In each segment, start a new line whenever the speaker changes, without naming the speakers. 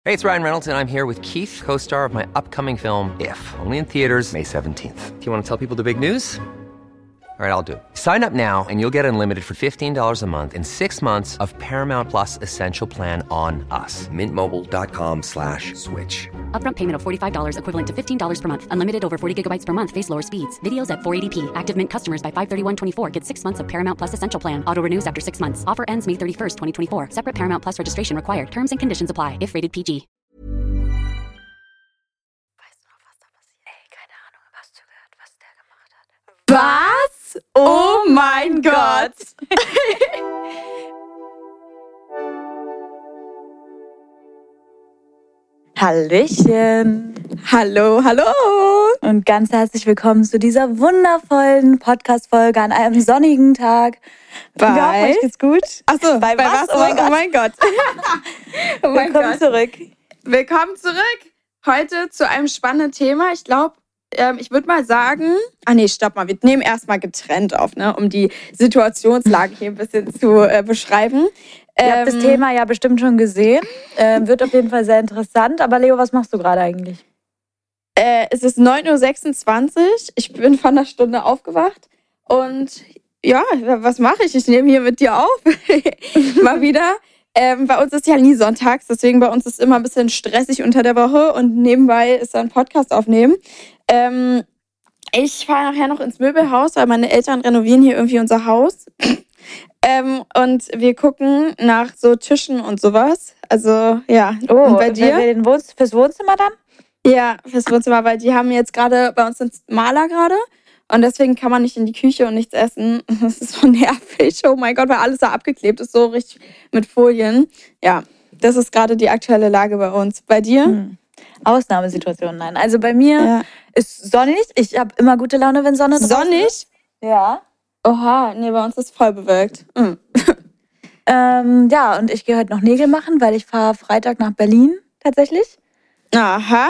Hey, it's Ryan Reynolds, and I'm here with Keith, co-star of my upcoming film, If, only in theaters May 17th. Do you want to tell people the big news? All right, I'll do it. Sign up now and you'll get unlimited for $15 a month and 6 months of Paramount Plus Essential Plan on us. MintMobile.com/switch.
Upfront payment of $45 equivalent to $15 per month. Unlimited over 40 gigabytes per month. Face lower speeds. Videos at 480p. Active Mint customers by 531.24 get 6 months of Paramount Plus Essential Plan. Auto renews after 6 months. Offer ends May 31st, 2024. Separate Paramount Plus registration required. Terms and conditions apply if rated PG.
Was? Oh mein Gott!
Hallöchen.
Hallo, hallo!
Und ganz herzlich willkommen zu dieser wundervollen Podcast-Folge an einem sonnigen Tag.
Bei?
Euch geht's gut?
Achso,
bei was?
Oh mein Gott. Oh mein
Willkommen
Gott.
zurück.
Willkommen zurück. Heute zu einem spannenden Thema. Ich glaube, ich würde mal sagen... stopp mal. Wir nehmen erstmal getrennt auf, ne, um die Situationslage hier ein bisschen zu beschreiben.
Ihr habt das Thema ja bestimmt schon gesehen. Wird auf jeden Fall sehr interessant. Aber Leo, was machst du gerade eigentlich?
Es ist 9:26 Uhr. Ich bin von einer Stunde aufgewacht. Und ja, was mache ich? Ich nehme hier mit dir auf. Mal wieder. Bei uns ist ja nie sonntags. Deswegen bei uns ist immer ein bisschen stressig unter der Woche. Und nebenbei ist dann Podcast aufnehmen. Ich fahre nachher noch ins Möbelhaus, weil meine Eltern renovieren hier irgendwie unser Haus. Und wir gucken nach so Tischen und sowas. Also, ja.
Oh,
und bei dir?
Fürs Wohnzimmer dann?
Ja, fürs Wohnzimmer, weil die haben jetzt gerade, bei uns sind Maler gerade. Und deswegen kann man nicht in die Küche und nichts essen. Das ist so nervig. Oh mein Gott, weil alles da abgeklebt ist, so richtig mit Folien. Ja, das ist gerade die aktuelle Lage bei uns. Bei dir?
Ausnahmesituation, nein. Also bei mir ist sonnig. Ich habe immer gute Laune, wenn Sonne draußen
Sonnig?
ist. Ja.
Oha, nee, bei uns ist voll bewölkt.
Ja, und ich gehe heute noch Nägel machen, weil ich fahre Freitag nach Berlin tatsächlich.
Aha.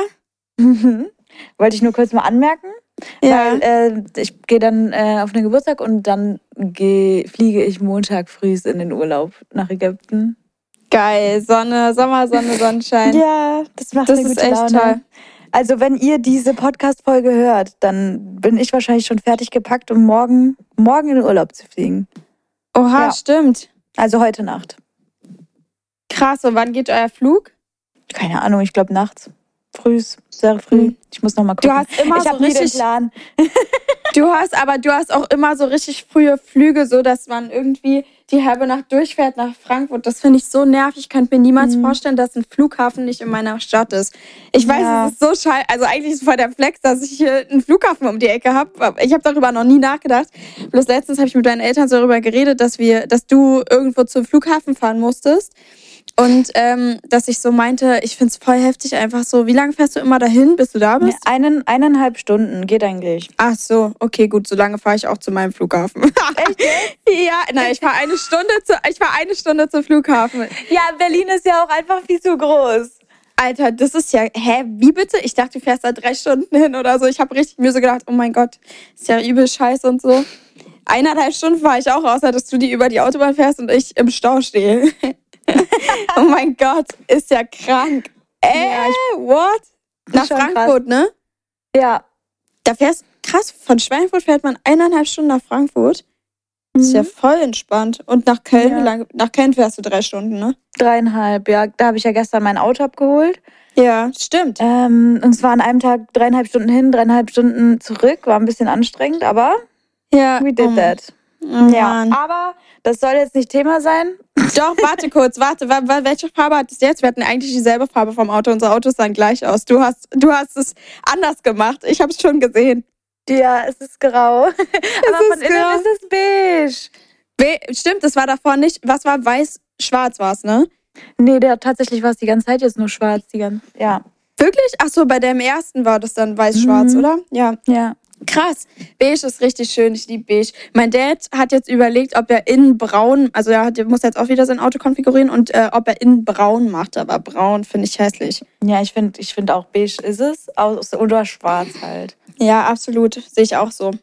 Wollte ich nur kurz mal anmerken.
Ja.
Weil ich gehe dann auf einen Geburtstag und dann fliege ich Montag früh in den Urlaub nach Ägypten.
Geil, Sonne, Sommersonne, Sonnenschein.
Ja, das macht
Das
eine
ist
gute
echt
Laune.
toll.
Also wenn ihr diese Podcast-Folge hört, dann bin ich wahrscheinlich schon fertig gepackt, um morgen in den Urlaub zu fliegen.
Oha,
Ja.
Stimmt.
Also heute Nacht.
Krass, und wann geht euer Flug?
Keine Ahnung, ich glaube nachts. Sehr früh. Ich muss noch mal gucken.
Du hast immer
ich
so
habe nie den
richtig-
Plan.
Du hast auch immer so richtig frühe Flüge, so dass man irgendwie die halbe Nacht durchfährt nach Frankfurt. Das finde ich so nervig. Ich könnte mir niemals vorstellen, dass ein Flughafen nicht in meiner Stadt ist. Ich weiß,
Ja.
es ist so scheiße. Also eigentlich ist es voll der Flex, dass ich hier einen Flughafen um die Ecke habe. Ich habe darüber noch nie nachgedacht. Bloß letztens habe ich mit deinen Eltern so darüber geredet, dass du irgendwo zum Flughafen fahren musstest. Und dass ich so meinte, ich finde es voll heftig einfach so. Wie lange fährst du immer dahin, bis du da bist?
1,5 Stunden geht eigentlich.
Ach so, okay, gut, so lange fahre ich auch zu meinem Flughafen. Echt? Ja, nein, ich fahre eine Stunde zum Flughafen.
Ja, Berlin ist ja auch einfach viel zu groß.
Alter, das ist ja, wie bitte? Ich dachte, du fährst da 3 Stunden hin oder so. Ich habe richtig mir so gedacht, oh mein Gott, ist ja übel scheiße und so. 1,5 Stunden fahre ich auch, außer dass du die über die Autobahn fährst und ich im Stau stehe. Oh mein Gott, ist ja krank. What? Nach
schon
Frankfurt, ne?
Ja.
Da fährst krass, von Schweinfurt fährt man 1,5 Stunden nach Frankfurt. Das ist ja voll entspannt. Und nach Köln,
Ja.
wie lange? Nach Köln fährst du 3 Stunden, ne?
3,5, ja. Da habe ich ja gestern mein Auto abgeholt.
Ja, stimmt.
Und es war an einem Tag 3,5 Stunden hin, 3,5 Stunden zurück. War ein bisschen anstrengend, aber
Ja.
we did that.
Oh,
Ja,
Mann.
aber das soll jetzt nicht Thema sein.
Doch, warte kurz, welche Farbe hattest du jetzt? Wir hatten eigentlich dieselbe Farbe vom Auto. Unsere Autos sahen gleich aus. Du hast es anders gemacht. Ich habe es schon gesehen.
Ja, es ist grau. Aber von innen
grau.
ist es beige.
Stimmt, das war davor nicht. Was war weiß-schwarz war es, ne?
Nee, tatsächlich war es die ganze Zeit jetzt nur schwarz. Ja.
Wirklich? Ach so, bei dem ersten war das dann weiß-schwarz, oder? Ja.
Ja.
Krass. Beige ist richtig schön. Ich liebe beige. Mein Dad hat jetzt überlegt, ob er innen braun, also er muss jetzt auch wieder sein Auto konfigurieren und ob er innen braun macht. Aber braun finde ich hässlich.
Ja, ich find auch beige ist es. Oder schwarz halt.
Ja, absolut. Sehe ich auch so.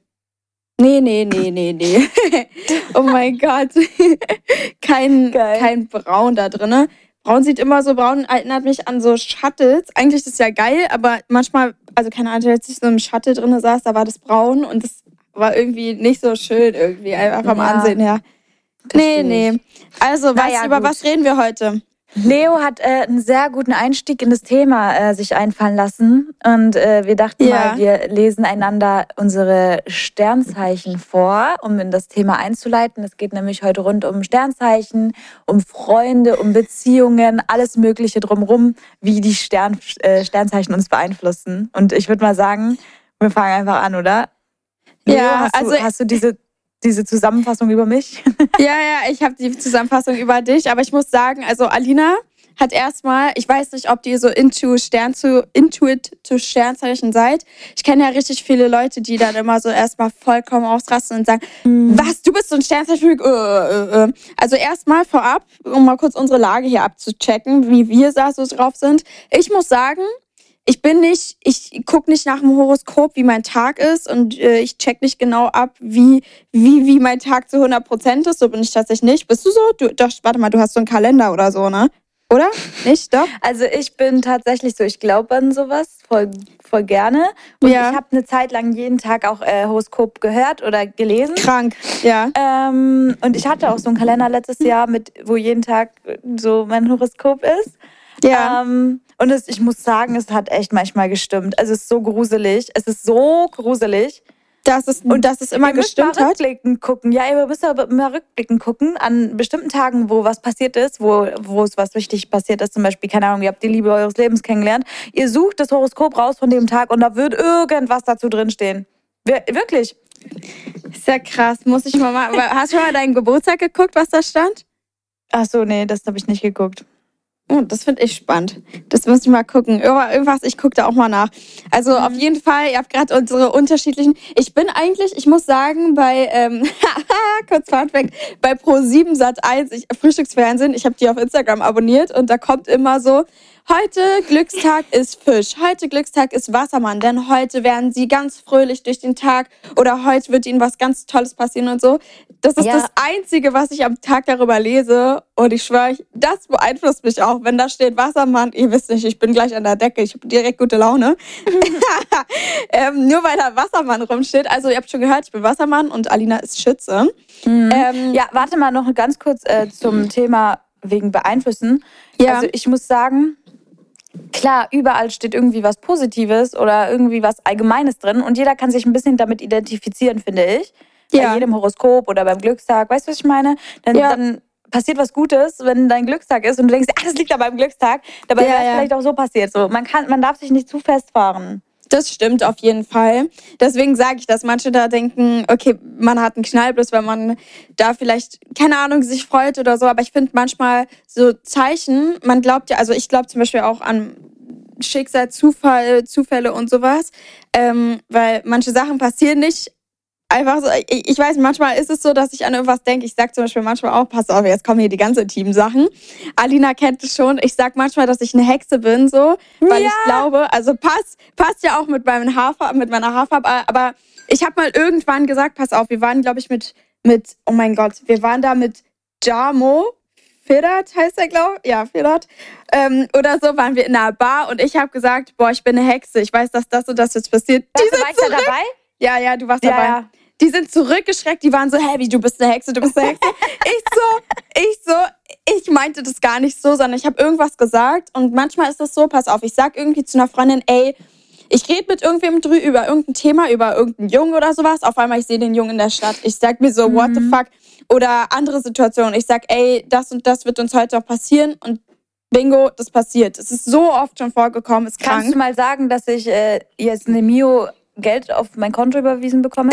Nee. Oh mein Gott. Kein Braun da drin. Braun erinnert mich an so Shuttles. Eigentlich ist das ja geil, aber manchmal, also keine Ahnung, als ich so im Shuttle drin saß, da war das braun und das war irgendwie nicht so schön irgendwie, einfach vom Ansehen her. Nee. Also, über was reden wir heute?
Leo hat einen sehr guten Einstieg in das Thema sich einfallen lassen. Und wir dachten mal, wir lesen einander unsere Sternzeichen vor, um in das Thema einzuleiten. Es geht nämlich heute rund um Sternzeichen, um Freunde, um Beziehungen, alles Mögliche drumherum, wie die Sternzeichen uns beeinflussen. Und ich würde mal sagen, wir fangen einfach an, oder? Leo, hast du diese Zusammenfassung über mich?
Ja, ich habe die Zusammenfassung über dich, aber ich muss sagen, also Alina hat erstmal, ich weiß nicht, ob die so intuit zu Sternzeichen seid. Ich kenne ja richtig viele Leute, die dann immer so erstmal vollkommen ausrasten und sagen, was, du bist so ein Sternzeichen? Also erstmal vorab, um mal kurz unsere Lage hier abzuchecken, wie wir da so drauf sind. Ich muss sagen, ich gucke nicht nach dem Horoskop, wie mein Tag ist und ich check nicht genau ab, wie mein Tag zu 100% ist. So bin ich tatsächlich nicht. Bist du so? Warte mal, du hast so einen Kalender oder so, ne? Oder? Nicht? Doch?
Also ich bin tatsächlich so, ich glaube an sowas voll gerne. Und ich habe eine Zeit lang jeden Tag auch Horoskop gehört oder gelesen.
Krank, ja.
Und ich hatte auch so einen Kalender letztes Jahr, wo jeden Tag so mein Horoskop ist.
Ja.
Und ich muss sagen, es hat echt manchmal gestimmt. Also es ist so gruselig.
Dass es immer gestimmt hat.
Mal rückblickend gucken. Ja, ihr müsst aber immer rückblickend gucken an bestimmten Tagen, wo was passiert ist, wo es was wichtig passiert ist. Zum Beispiel, keine Ahnung, ihr habt die Liebe eures Lebens kennengelernt. Ihr sucht das Horoskop raus von dem Tag und da wird irgendwas dazu drinstehen. Wirklich.
Ist ja krass. Muss ich mal machen. Hast du mal deinen Geburtstag geguckt, was da stand?
Ach so, nee, das habe ich nicht geguckt.
Oh, das finde ich spannend. Das muss ich mal gucken. Irgendwas, ich gucke da auch mal nach. Also auf jeden Fall, ihr habt gerade unsere unterschiedlichen... Ich muss sagen, bei, kurz Funfact, bei Pro7 Sat.1, Frühstücksfernsehen, ich habe die auf Instagram abonniert und da kommt immer so, heute Glückstag ist Fisch, heute Glückstag ist Wassermann, denn heute werden sie ganz fröhlich durch den Tag oder heute wird ihnen was ganz Tolles passieren und so. Das ist das Einzige, was ich am Tag darüber lese und ich schwöre, das beeinflusst mich auch. Wenn da steht Wassermann, ihr wisst nicht, ich bin gleich an der Decke, ich habe direkt gute Laune. Nur weil da Wassermann rumsteht. Also ihr habt schon gehört, ich bin Wassermann und Alina ist Schütze.
Ja, warte mal noch ganz kurz zum Thema wegen Beeinflussen. Ja. Also ich muss sagen, klar, überall steht irgendwie was Positives oder irgendwie was Allgemeines drin und jeder kann sich ein bisschen damit identifizieren, finde ich. Ja. Bei jedem Horoskop oder beim Glückstag. Weißt du, was ich meine? Dann passiert was Gutes, wenn dein Glückstag ist und du denkst, das liegt da beim Glückstag. Dabei wäre es vielleicht auch so passiert. So, man darf sich nicht zu festfahren.
Das stimmt auf jeden Fall. Deswegen sage ich, dass manche da denken, okay, man hat einen Knall, bloß wenn man da vielleicht, keine Ahnung, sich freut oder so. Aber ich finde manchmal so Zeichen, man glaubt ja, also ich glaube zum Beispiel auch an Schicksal, Zufälle und sowas, weil manche Sachen passieren nicht einfach so. Ich weiß, manchmal ist es so, dass ich an irgendwas denke. Ich sage zum Beispiel manchmal auch, pass auf, jetzt kommen hier die ganze Team-Sachen. Alina kennt es schon. Ich sag manchmal, dass ich eine Hexe bin, so, weil ich glaube, also passt ja auch mit meiner Haarfarbe, aber ich habe mal irgendwann gesagt, pass auf, wir waren, glaube ich, mit, oh mein Gott, wir waren da mit Jamo, Firat heißt er, glaube ich. Ja, Firat. Oder so waren wir in einer Bar und ich habe gesagt, boah, ich bin eine Hexe. Ich weiß, dass das und das jetzt passiert.
War ich da dabei?
Ja, du warst dabei. Ja. Die sind zurückgeschreckt, die waren so, hey, du bist eine Hexe. Ich meinte das gar nicht so, sondern ich habe irgendwas gesagt und manchmal ist das so, pass auf, ich sag irgendwie zu einer Freundin, ey, ich rede mit irgendwem über irgendein Thema, über irgendeinen Jungen oder sowas, auf einmal ich sehe den Jungen in der Stadt, ich sag mir so, what the fuck, oder andere Situationen, ich sag, ey, das und das wird uns heute noch passieren und bingo, das passiert. Es ist so oft schon vorgekommen, ist krank.
Kannst du mal sagen, dass ich jetzt eine Mio Geld auf mein Konto überwiesen bekomme?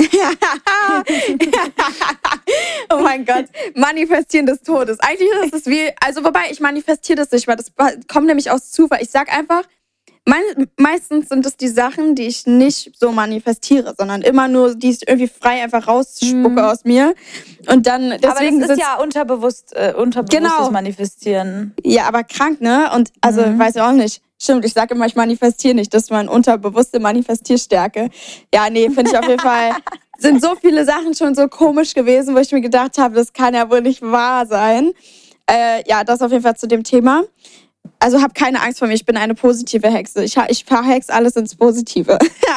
Oh mein Gott, Manifestieren des Todes. Eigentlich ist es wie, also wobei ich manifestiere das nicht, weil das kommt nämlich aus Zufall. Ich sag einfach, meistens sind es die Sachen, die ich nicht so manifestiere, sondern immer nur, die ich irgendwie frei einfach rausspucke aus mir. Und dann deswegen.
Aber das ist ja unterbewusstes Manifestieren.
Ja, aber krank, ne? Und also weiß ich auch nicht. Stimmt, ich sage immer, ich manifestiere nicht. Das ist meine unterbewusste Manifestierstärke. Ja, nee, finde ich auf jeden Fall. Sind so viele Sachen schon so komisch gewesen, wo ich mir gedacht habe, das kann ja wohl nicht wahr sein. Ja, das auf jeden Fall zu dem Thema. Also hab keine Angst vor mir, ich bin eine positive Hexe. Ich verhex alles ins Positive.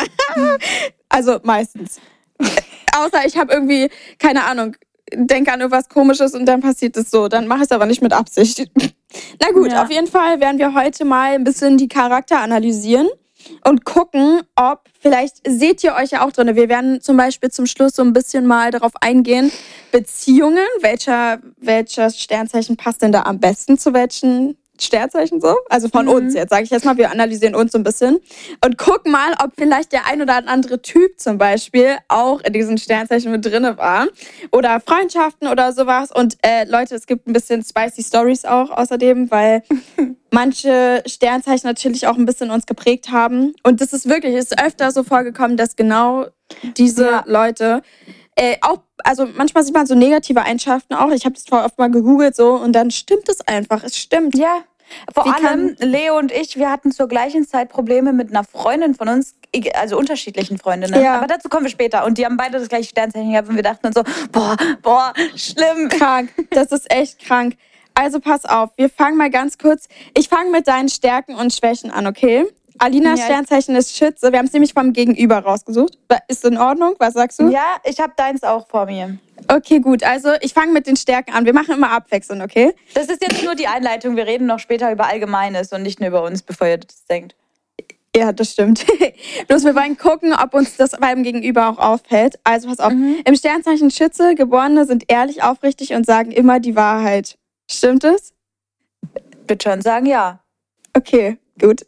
Also meistens. Außer ich habe irgendwie, keine Ahnung, denke an irgendwas Komisches und dann passiert es so. Dann mache ich es aber nicht mit Absicht. Na gut, auf jeden Fall werden wir heute mal ein bisschen die Charakter analysieren und gucken, ob, vielleicht seht ihr euch ja auch drin. Wir werden zum Beispiel zum Schluss so ein bisschen mal darauf eingehen, Beziehungen, welches Sternzeichen passt denn da am besten zu welchen Sternzeichen so? Also von uns jetzt, sage ich jetzt mal, wir analysieren uns so ein bisschen und gucken mal, ob vielleicht der ein oder andere Typ zum Beispiel auch in diesen Sternzeichen mit drinne war oder Freundschaften oder sowas. Und Leute, es gibt ein bisschen spicy Stories auch außerdem, weil manche Sternzeichen natürlich auch ein bisschen uns geprägt haben. Und das ist wirklich, es ist öfter so vorgekommen, dass genau diese Leute auch, also manchmal sieht man so negative Eigenschaften auch. Ich habe das vorher oft mal gegoogelt so und dann stimmt es einfach. Es stimmt.
Ja, vor allem Leo und ich, wir hatten zur gleichen Zeit Probleme mit einer Freundin von uns, also unterschiedlichen Freundinnen. Ja. Aber dazu kommen wir später. Und die haben beide das gleiche Sternzeichen gehabt und wir dachten uns so, boah, schlimm.
Krank, das ist echt krank. Also pass auf, wir fangen mal ganz kurz. Ich fange mit deinen Stärken und Schwächen an, okay? Alinas Sternzeichen ist Schütze. Wir haben es nämlich vom Gegenüber rausgesucht. Ist in Ordnung? Was sagst du?
Ja, ich habe deins auch vor mir.
Okay, gut. Also ich fange mit den Stärken an. Wir machen immer abwechselnd, okay?
Das ist jetzt nur die Einleitung. Wir reden noch später über Allgemeines und nicht nur über uns, bevor ihr das denkt.
Ja, das stimmt. Bloß wir wollen gucken, ob uns das beim Gegenüber auch auffällt. Also pass auf. Im Sternzeichen Schütze, Geborene sind ehrlich, aufrichtig und sagen immer die Wahrheit. Stimmt es?
Würde schon sagen, ja.
Okay, gut.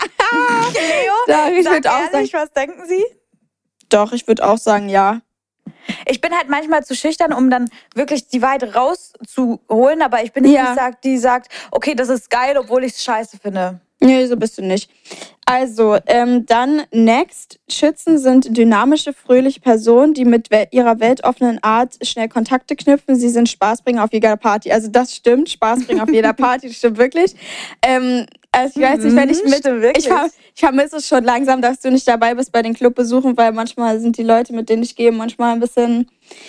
Leo, sag ehrlich, was denken Sie?
Doch, ich würde auch sagen, ja.
Ich bin halt manchmal zu schüchtern, um dann wirklich die Wahrheit rauszuholen, aber ich bin nicht die sagt, okay, das ist geil, obwohl ich es scheiße finde.
Nee, so bist du nicht. Also, dann next. Schützen sind dynamische, fröhliche Personen, die mit ihrer weltoffenen Art schnell Kontakte knüpfen. Sie sind Spaßbringer auf jeder Party. Also das stimmt, Spaßbringer auf jeder Party, das stimmt wirklich. Also ich weiß nicht, wenn ich vermisse es schon langsam, dass du nicht dabei bist bei den Clubbesuchen, weil manchmal sind die Leute, mit denen ich gehe, manchmal ein bisschen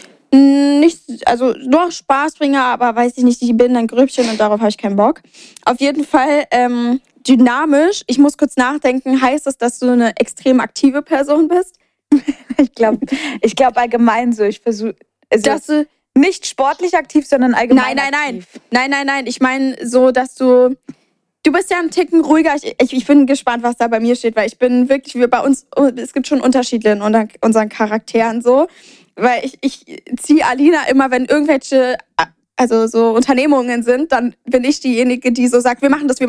nicht, also nur Spaßbringer, aber weiß ich nicht, die bilden ein Grüppchen und darauf habe ich keinen Bock. Auf jeden Fall dynamisch. Ich muss kurz nachdenken. Heißt das, dass du eine extrem aktive Person bist?
Ich glaube allgemein so. Ich versuche, dass du nicht sportlich aktiv, sondern allgemein aktiv.
Nein. Ich meine so, dass du bist ja einen Ticken ruhiger. Ich bin gespannt, was da bei mir steht, weil ich bin wirklich, es gibt schon Unterschiede in unseren Charakteren so. Weil ich ziehe Alina immer, wenn irgendwelche also so Unternehmungen sind, dann bin ich diejenige, die so sagt, wir machen das.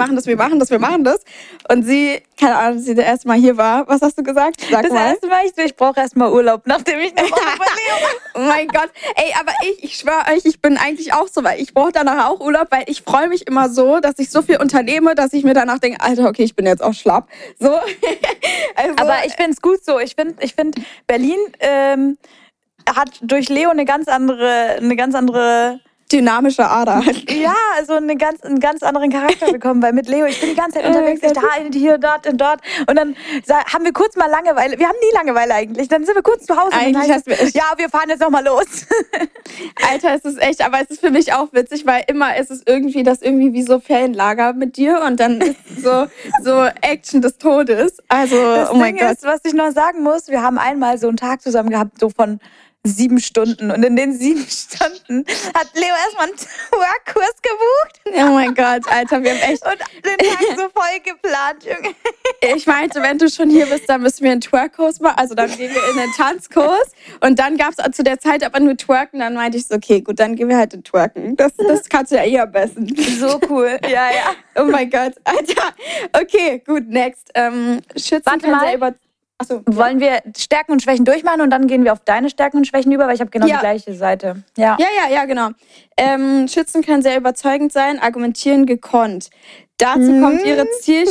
Und sie, keine Ahnung, als sie das erste Mal hier war. Was hast du gesagt? Sag mal.
Erste Mal, ich brauche erstmal Urlaub, nachdem ich eine Woche bei Leo.
Oh mein Gott. Ey, aber ich schwöre euch, ich bin eigentlich auch so, weil ich brauche danach auch Urlaub, weil ich freue mich immer so, dass ich so viel unternehme, dass ich mir danach denke, Alter, okay, ich bin jetzt auch schlapp. So.
Also, aber ich finde es gut so. Ich find Berlin hat durch Leo eine ganz andere
dynamische Ader.
Ja, also einen ganz anderen Charakter bekommen, weil mit Leo, ich bin die ganze Zeit unterwegs, hier, dort und dort. Und dann haben wir kurz mal Langeweile. Wir haben nie Langeweile eigentlich. Dann sind wir kurz zu Hause. Wir fahren jetzt nochmal los.
Alter, es ist echt, aber es ist für mich auch witzig, weil immer ist es irgendwie wie so Ferienlager mit dir und dann ist so Action des Todes. Also,
das Ding ist, was ich noch sagen muss, wir haben einmal so einen Tag zusammen gehabt, so von 7 Stunden. Und in den 7 Stunden hat Leo erstmal einen Twerk-Kurs gebucht.
Oh mein Gott, Alter, wir haben echt...
Und den Tag so voll geplant, Junge.
Ich meinte, wenn du schon hier bist, dann müssen wir einen Twerk-Kurs machen. Also dann gehen wir in den Tanzkurs. Und dann gab es zu der Zeit aber nur Twerken. Dann meinte ich so, okay, gut, dann gehen wir halt in Twerken. Das kannst du ja eh am besten.
So cool. Ja.
Oh mein Gott, Alter. Okay, gut, next. Schützen kann sehr über...
Achso, wollen wir Stärken und Schwächen durchmachen und dann gehen wir auf deine Stärken und Schwächen über, weil ich habe genau die gleiche Seite.
Ja, genau. Schützen können sehr überzeugend sein, argumentieren gekonnt. Dazu kommt ihre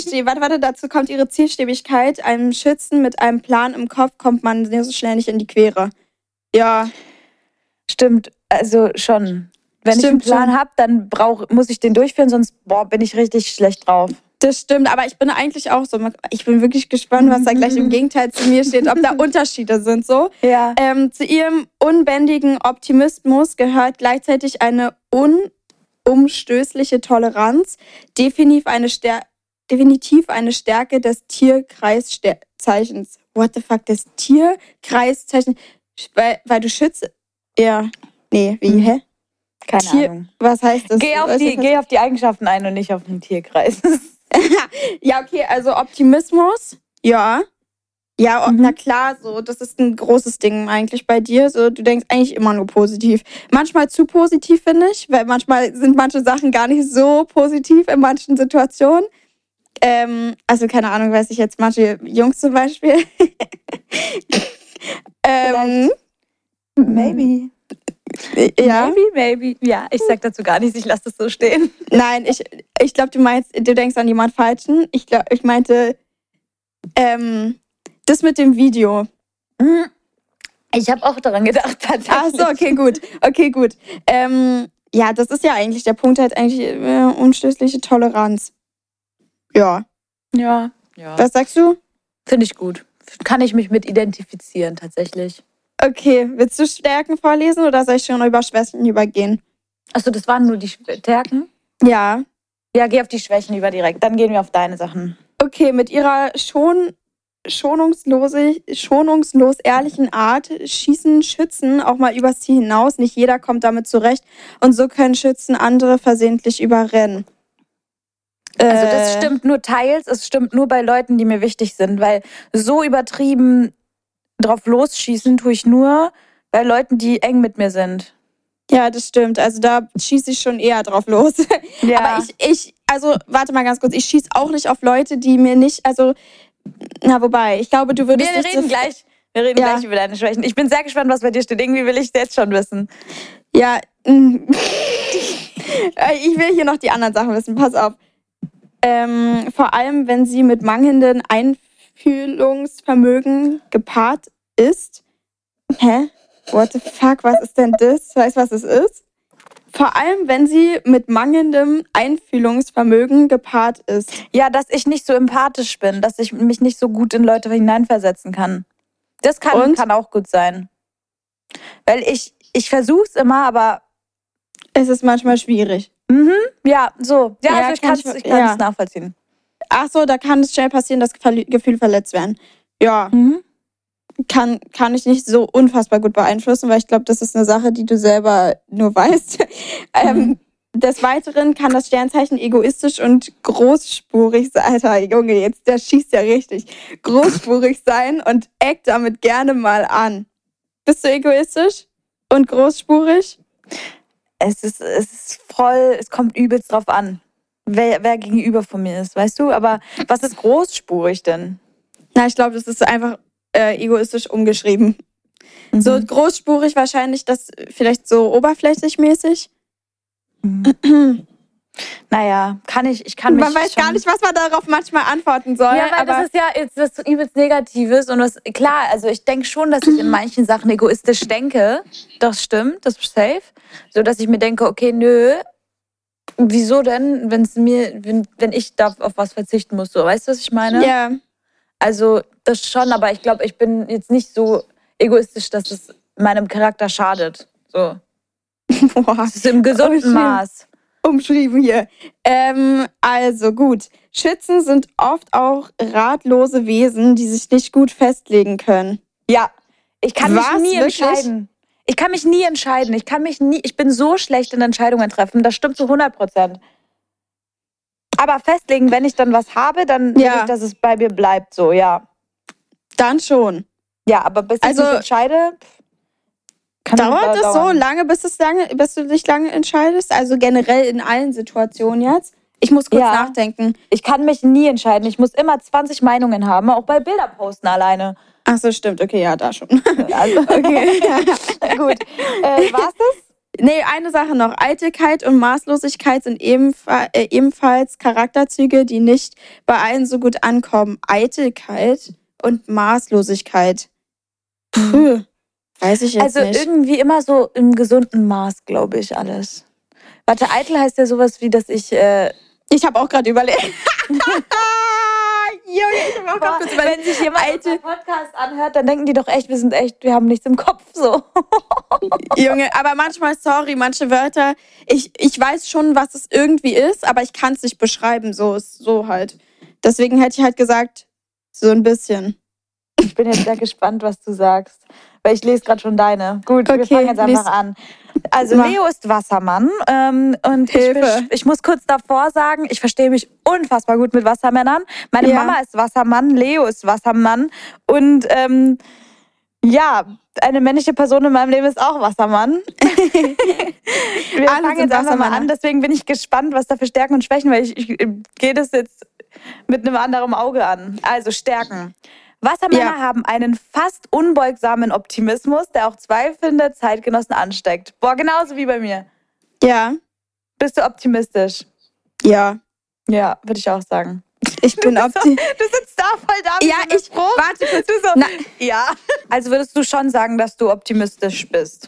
Zielstrebigkeit. Einem Schützen mit einem Plan im Kopf kommt man so schnell nicht in die Quere. Ja.
Stimmt, also schon. Wenn ich einen Plan habe, dann muss ich den durchführen, sonst bin ich richtig schlecht drauf.
Das stimmt, aber ich bin eigentlich auch so. Ich bin wirklich gespannt, was da gleich im Gegenteil zu mir steht, ob da Unterschiede sind. So.
Ja.
Zu ihrem unbändigen Optimismus gehört gleichzeitig eine unumstößliche Toleranz, definitiv eine Stärke des Tierkreiszeichens. What the fuck, des Tierkreiszeichens? Weil du schützt... Ja, nee, wie, hä?
Keine Ahnung.
Was heißt das?
Geh auf die Eigenschaften ein und nicht auf den Tierkreis.
Ja, okay, also Optimismus, ja. Ja, na klar, so, das ist ein großes Ding eigentlich bei dir. So, du denkst eigentlich immer nur positiv. Manchmal zu positiv, finde ich, weil manchmal sind manche Sachen gar nicht so positiv in manchen Situationen. Also, keine Ahnung, weiß ich jetzt, manche Jungs zum Beispiel.
Maybe.
Ja.
Maybe. Ja, ich sag dazu gar nichts, ich lasse das so stehen.
Nein, ich glaube, du denkst an jemand Falschen. Ich meinte, das mit dem Video.
Ich habe auch daran gedacht, tatsächlich.
Ach so, okay, gut. Ja, das ist ja eigentlich der Punkt, halt eigentlich unstößliche Toleranz. Ja.
Ja.
Was sagst du?
Finde ich gut. Kann ich mich mit identifizieren, tatsächlich.
Okay, willst du Stärken vorlesen oder soll ich schon über Schwächen übergehen?
Achso, das waren nur die Stärken?
Ja.
Ja, geh auf die Schwächen über direkt. Dann gehen wir auf deine Sachen.
Okay, mit ihrer schonungslos ehrlichen Art schießen Schützen auch mal übers Ziel hinaus. Nicht jeder kommt damit zurecht. Und so können Schützen andere versehentlich überrennen.
Also das stimmt nur teils. Es stimmt nur bei Leuten, die mir wichtig sind. Weil so übertrieben drauf losschießen tue ich nur bei Leuten, die eng mit mir sind.
Ja, das stimmt. Also da schieße ich schon eher drauf los.
Ja.
Aber also warte mal ganz kurz, ich schieße auch nicht auf Leute, die mir nicht, also, na wobei, ich glaube, du würdest...
Wir reden gleich über deine Schwächen. Ich bin sehr gespannt, was bei dir steht. Irgendwie will ich es jetzt schon wissen.
Ja, ich will hier noch die anderen Sachen wissen, pass auf. Vor allem, wenn sie mit mangelndem Einfühlungsvermögen gepaart ist. Hä? What the fuck, was ist denn das? Weißt du, was es ist? Vor allem, wenn sie mit mangelndem Einfühlungsvermögen gepaart ist.
Ja, dass ich nicht so empathisch bin, dass ich mich nicht so gut in Leute hineinversetzen kann. Das kann auch gut sein. Weil ich versuch's immer, aber...
Es ist manchmal schwierig.
Ja, so. Ja, also ich kann es nachvollziehen.
Ach so, da kann es schnell passieren, dass Gefühle verletzt werden. Ja. Kann ich nicht so unfassbar gut beeinflussen, weil ich glaube, das ist eine Sache, die du selber nur weißt. Des Weiteren kann das Sternzeichen egoistisch und großspurig sein. Alter, Junge, jetzt, der schießt ja richtig. Großspurig sein und eckt damit gerne mal an. Bist du egoistisch und großspurig?
Es kommt übelst drauf an, wer gegenüber von mir ist, weißt du? Aber was ist großspurig denn?
Na, ich glaube, das ist einfach egoistisch umgeschrieben. So großspurig wahrscheinlich, das vielleicht so oberflächlich mäßig.
Naja, ich kann mich.
Man weiß gar nicht, was man darauf manchmal antworten soll.
Ja, weil das ist ja jetzt was übelst Negatives. Und klar, also ich denke schon, dass ich in manchen Sachen egoistisch denke. Das stimmt, das ist safe. So, dass ich mir denke, okay, nö, wieso denn, wenn ich da auf was verzichten muss? So, weißt du, was ich meine?
Ja.
Also, das schon, aber ich glaube, ich bin jetzt nicht so egoistisch, dass es meinem Charakter schadet. So.
Boah.
Das ist im gesunden Maß.
Umschrieben hier. Also gut. Schützen sind oft auch ratlose Wesen, die sich nicht gut festlegen können.
Ja, ich kann mich nie
Wirklich?
entscheiden. Ich bin so schlecht in Entscheidungen treffen. Das stimmt zu 100%. Aber festlegen, wenn ich dann was habe, dann will ich, dass es bei mir bleibt, so, ja.
Dann schon.
Ja, aber bis ich mich entscheide,
dauert das so lange, bis du dich lange entscheidest? Also generell in allen Situationen jetzt? Ich muss kurz nachdenken.
Ich kann mich nie entscheiden. Ich muss immer 20 Meinungen haben, auch bei Bilder posten alleine.
Ach so, stimmt. Okay, ja, da schon.
Also, okay. Gut. War's das?
Nee, eine Sache noch. Eitelkeit und Maßlosigkeit sind ebenfalls Charakterzüge, die nicht bei allen so gut ankommen. Eitelkeit und Maßlosigkeit. Weiß ich jetzt nicht.
Also irgendwie immer so im gesunden Maß, glaube ich, alles. Warte, eitel heißt ja sowas wie, dass ich...
Ich habe auch gerade überlegt. Junge, ich habe auch gerade kurz überlegt.
Wenn sich jemand unseren Podcast anhört, dann denken die doch echt, wir haben nichts im Kopf, so.
Junge, aber manchmal, sorry, manche Wörter, ich weiß schon, was es irgendwie ist, aber ich kann es nicht beschreiben, so halt. Deswegen hätte ich halt gesagt, so ein bisschen.
Ich bin jetzt sehr gespannt, was du sagst, weil ich lese gerade schon deine. Gut, wir fangen jetzt einfach an. Also Leo ist Wassermann und ich muss kurz davor sagen, ich verstehe mich unfassbar gut mit Wassermännern. Meine Mama ist Wassermann, Leo ist Wassermann und eine männliche Person in meinem Leben ist auch Wassermann. Wir fangen jetzt einfach mal an, deswegen bin ich gespannt, was da für Stärken und Schwächen, weil ich gehe das jetzt mit einem anderen Auge an. Also Stärken. Wassermänner haben einen fast unbeugsamen Optimismus, der auch zweifelnde Zeitgenossen ansteckt. Boah, genauso wie bei mir.
Ja.
Bist du optimistisch?
Ja.
Ja, würde ich auch sagen.
Ich bin optimistisch.
Du sitzt da voll da.
Ja, warte kurz.
Du so, ja. Also würdest du schon sagen, dass du optimistisch bist?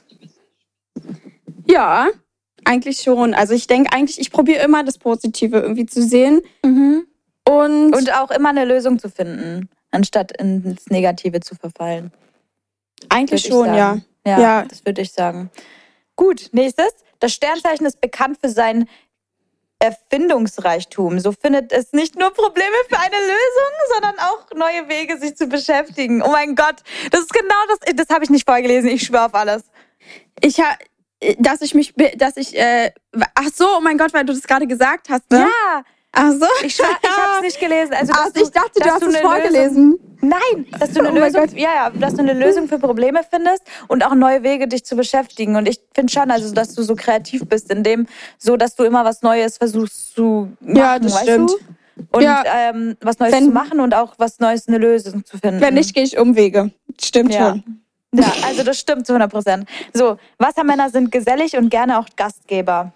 Ja, eigentlich schon. Also ich denke eigentlich, ich probiere immer das Positive irgendwie zu sehen.
Mhm.
Und
auch immer eine Lösung zu finden, anstatt ins Negative zu verfallen.
Eigentlich schon, ja.
Ja, das würde ich sagen. Gut, nächstes. Das Sternzeichen ist bekannt für sein Erfindungsreichtum. So findet es nicht nur Probleme für eine Lösung, sondern auch neue Wege, sich zu beschäftigen. Oh mein Gott, das ist genau das habe ich nicht vorgelesen. Ich schwöre auf alles.
Ach so, oh mein Gott, weil du das gerade gesagt hast, ne?
Ja.
Ach so.
Ich habe es nicht gelesen. Also,
ich dachte, du hast es vorgelesen.
Nein, dass du eine dass du eine Lösung für Probleme findest und auch neue Wege, dich zu beschäftigen. Und ich finde schon, also, dass du so kreativ bist, in dem, so, dass du immer was Neues versuchst zu machen.
Ja, das stimmt.
Du? Und was Neues zu machen und auch was Neues, eine Lösung zu finden.
Wenn nicht, gehe ich Umwege. Stimmt schon.
Ja, also das stimmt zu 100%. So, Wassermänner sind gesellig und gerne auch Gastgeber.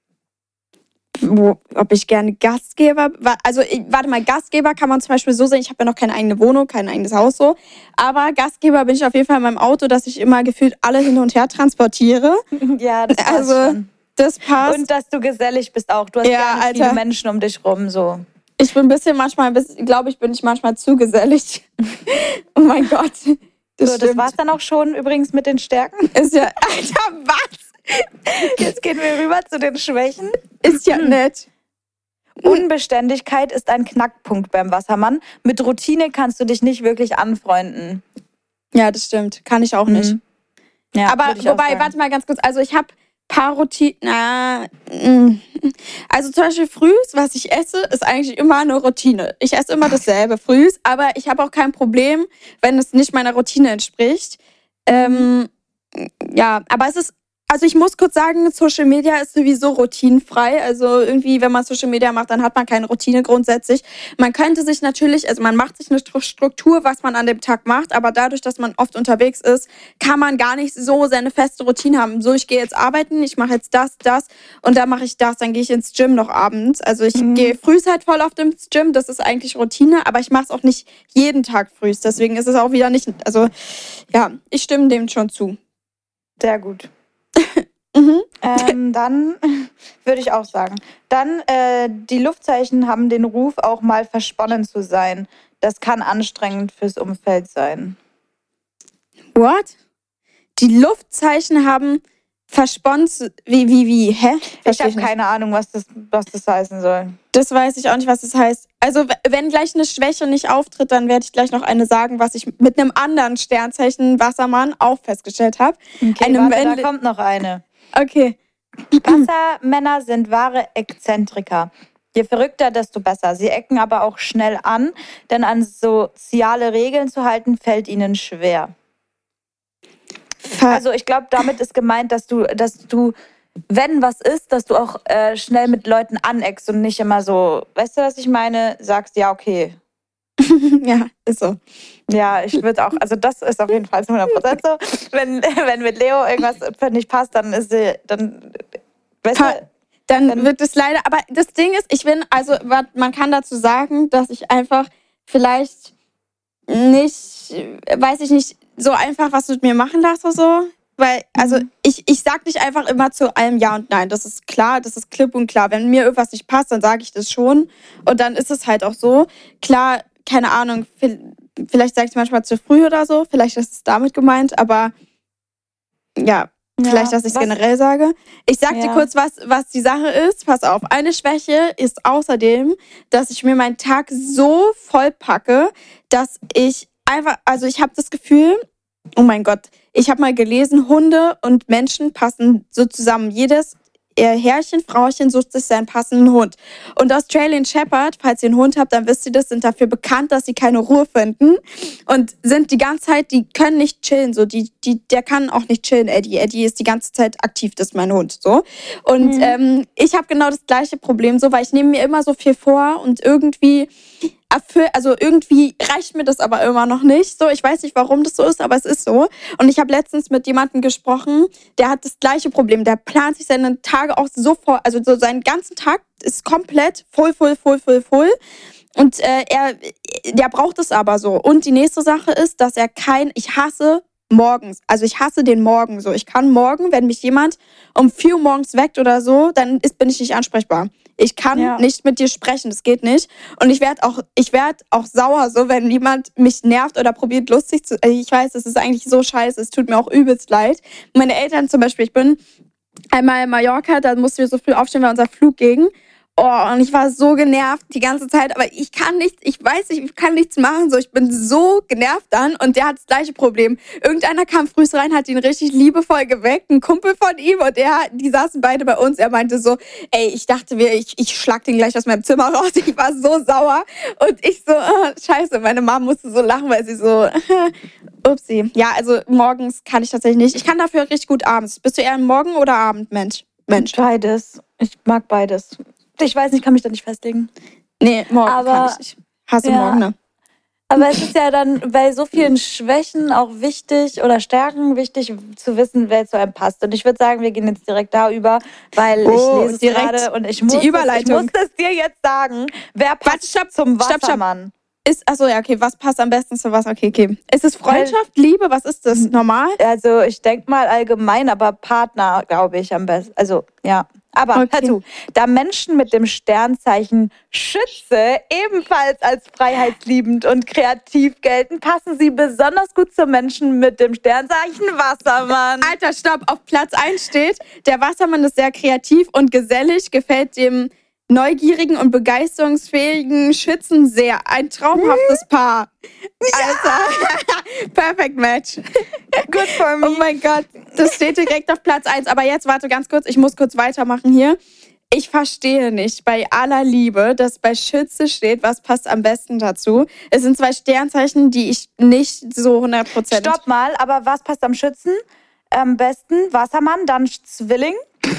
Ob ich gerne Gastgeber... Also, warte mal, Gastgeber kann man zum Beispiel so sehen, ich habe ja noch keine eigene Wohnung, kein eigenes Haus so, aber Gastgeber bin ich auf jeden Fall in meinem Auto, dass ich immer gefühlt alle hin und her transportiere.
Ja, das passt schon.
Das passt.
Und dass du gesellig bist auch. Du hast gerne viele Menschen um dich rum, so.
Ich bin glaube ich, bin ich manchmal zu gesellig. Oh mein Gott.
Das war's dann auch schon übrigens mit den Stärken.
Ist ja... Alter, was?
Jetzt gehen wir rüber zu den Schwächen.
Ist ja nett.
Unbeständigkeit ist ein Knackpunkt beim Wassermann. Mit Routine kannst du dich nicht wirklich anfreunden.
Ja, das stimmt. Kann ich auch nicht.
Ja,
aber wobei, warte mal ganz kurz. Also ich habe paar Routinen. Also zum Beispiel frühs, was ich esse, ist eigentlich immer eine Routine. Ich esse immer dasselbe frühs, aber ich habe auch kein Problem, wenn es nicht meiner Routine entspricht. Ja, aber es ist... Also ich muss kurz sagen, Social Media ist sowieso routinenfrei. Also irgendwie, wenn man Social Media macht, dann hat man keine Routine grundsätzlich. Man könnte sich natürlich, also man macht sich eine Struktur, was man an dem Tag macht, aber dadurch, dass man oft unterwegs ist, kann man gar nicht so seine feste Routine haben. So, ich gehe jetzt arbeiten, ich mache jetzt das und dann mache ich das, dann gehe ich ins Gym noch abends. Also ich gehe frühs halt voll oft ins Gym, das ist eigentlich Routine, aber ich mache es auch nicht jeden Tag frühs. Deswegen ist es auch wieder nicht, also ja, ich stimme dem schon zu.
Sehr gut. Dann würde ich auch sagen. Dann, die Luftzeichen haben den Ruf, auch mal versponnen zu sein. Das kann anstrengend fürs Umfeld sein.
What? Die Luftzeichen haben versponnen zu... Wie? Hä?
Ich habe keine Ahnung, was das heißen soll.
Das weiß ich auch nicht, was das heißt. Also, wenn gleich eine Schwäche nicht auftritt, dann werde ich gleich noch eine sagen, was ich mit einem anderen Sternzeichen Wassermann auch festgestellt habe.
Okay, da kommt noch eine.
Okay.
Wassermänner sind wahre Exzentriker. Je verrückter, desto besser. Sie ecken aber auch schnell an, denn an soziale Regeln zu halten, fällt ihnen schwer. Also ich glaube, damit ist gemeint, dass du, wenn was ist, dass du auch schnell mit Leuten aneckst und nicht immer so, weißt du, was ich meine, sagst, ja, okay.
Ja, ist so.
Ja, ich würde auch, also das ist auf jeden Fall zu 100% so. Wenn mit Leo irgendwas nicht passt, dann ist sie, weißt du,
dann wird es leider, aber das Ding ist, man kann dazu sagen, dass ich einfach vielleicht nicht, weiß ich nicht, so einfach was mit mir machen lasse, so. Weil, also ich sag nicht einfach immer zu allem Ja und Nein. Das ist klar, das ist klipp und klar. Wenn mir irgendwas nicht passt, dann sage ich das schon. Und dann ist es halt auch so. Klar keine Ahnung, vielleicht sage ich manchmal zu früh oder so, vielleicht ist es damit gemeint, aber ja, vielleicht, dass ich es generell sage. Ich sag dir kurz, was die Sache ist. Pass auf, eine Schwäche ist außerdem, dass ich mir meinen Tag so voll packe, dass ich einfach, also ich habe das Gefühl, oh mein Gott, ich habe mal gelesen, Hunde und Menschen passen so zusammen. Jedes Herrchen, Frauchen sucht sich seinen passenden Hund. Und Australian Shepherd, falls ihr einen Hund habt, dann wisst ihr das, sind dafür bekannt, dass sie keine Ruhe finden und sind die ganze Zeit, die können nicht chillen, so der kann auch nicht chillen, Eddie. Eddie ist die ganze Zeit aktiv, das ist mein Hund, so. Und ich habe genau das gleiche Problem, so, weil ich nehme mir immer so viel vor und irgendwie reicht mir das aber immer noch nicht. So, ich weiß nicht, warum das so ist, aber es ist so. Und ich habe letztens mit jemandem gesprochen, der hat das gleiche Problem. Der plant sich seine Tage auch so voll, also so seinen ganzen Tag ist komplett voll. Und der braucht es aber so. Und die nächste Sache ist, dass ich hasse morgens. Also ich hasse den Morgen so. Ich kann morgen, wenn mich jemand um 4 Uhr morgens weckt oder so, dann bin ich nicht ansprechbar. Ich kann nicht mit dir sprechen, das geht nicht. Und ich werd auch sauer, so, wenn jemand mich nervt oder probiert lustig zu. Ich weiß, es ist eigentlich so scheiße, es tut mir auch übelst leid. Meine Eltern zum Beispiel, ich bin einmal in Mallorca, da mussten wir so früh aufstehen, weil unser Flug ging. Oh, und ich war so genervt die ganze Zeit, aber ich kann nichts machen, so, ich bin so genervt dann und der hat das gleiche Problem. Irgendeiner kam früh rein, hat ihn richtig liebevoll geweckt, ein Kumpel von ihm und die saßen beide bei uns, er meinte so, ey, ich dachte ich schlag den gleich aus meinem Zimmer raus, ich war so sauer und ich so, scheiße, meine Mama musste so lachen, weil sie so, upsi. Ja, also morgens kann ich tatsächlich nicht, ich kann dafür richtig gut abends. Bist du eher ein Morgen- oder Abendmensch?
Beides, ich mag beides. Ich weiß nicht, kann mich da nicht festlegen.
Nee, morgen kann ich nicht. Hasse morgen, ne?
Aber es ist ja dann bei so vielen Schwächen auch wichtig oder Stärken wichtig zu wissen, wer zu einem passt. Und ich würde sagen, wir gehen jetzt direkt da über, weil ich lese es gerade und ich muss es dir jetzt sagen. Wer passt zum Wassermann?
Was passt am besten zu was? Okay. Ist es Freundschaft, Liebe? Was ist das? Normal?
Also ich denke mal allgemein, aber Partner, glaube ich, am besten. Also, ja. Aber hör zu, da Menschen mit dem Sternzeichen Schütze ebenfalls als freiheitsliebend und kreativ gelten, passen sie besonders gut zu Menschen mit dem Sternzeichen Wassermann.
Alter, stopp, auf Platz 1 steht, der Wassermann ist sehr kreativ und gesellig, gefällt dem neugierigen und begeisterungsfähigen Schützen sehr. Ein traumhaftes Paar. Alter, perfect match.
Good for me.
Oh mein Gott, das steht direkt auf Platz 1. Aber jetzt warte ganz kurz, ich muss kurz weitermachen hier. Ich verstehe nicht bei aller Liebe, dass bei Schütze steht, was passt am besten dazu. Es sind 2 Sternzeichen, die ich nicht so 100%...
Stopp mal, aber was passt am Schützen? Am besten Wassermann, dann Zwilling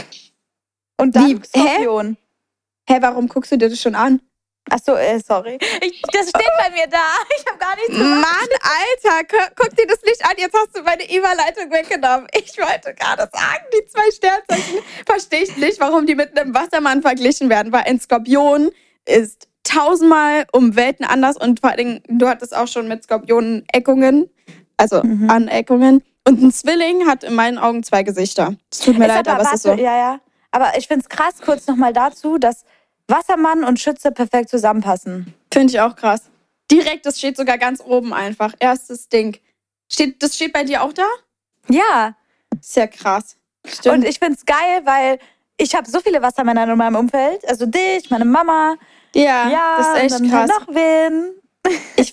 und dann Skorpion.
Hä, warum guckst du dir das schon an?
Achso, sorry. Das steht bei mir da. Ich habe gar nichts gemacht.
Mann, Alter, guck dir das nicht an. Jetzt hast du meine Überleitung weggenommen. Ich wollte gerade sagen, die 2 Sternzeichen verstehe ich nicht, warum die mit einem Wassermann verglichen werden. Weil ein Skorpion ist 1000-mal um Welten anders und vor allem, du hattest auch schon mit Skorpionen Eckungen, also Aneckungen. Und ein Zwilling hat in meinen Augen 2 Gesichter. Es tut mir leid, aber es ist so.
Ja. Aber ich finde es krass, kurz nochmal dazu, dass Wassermann und Schütze perfekt zusammenpassen.
Finde ich auch krass. Direkt, das steht sogar ganz oben einfach. Erstes Ding. Das steht bei dir auch da?
Ja.
Ist ja krass. Stimmt.
Und ich finde es geil, weil ich habe so viele Wassermänner in meinem Umfeld. Also dich, meine Mama.
Ja, das ist echt krass.
Noch wen?
Ich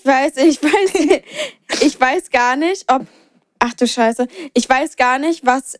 weiß gar nicht, ob... Ach du Scheiße. Ich weiß gar nicht, was...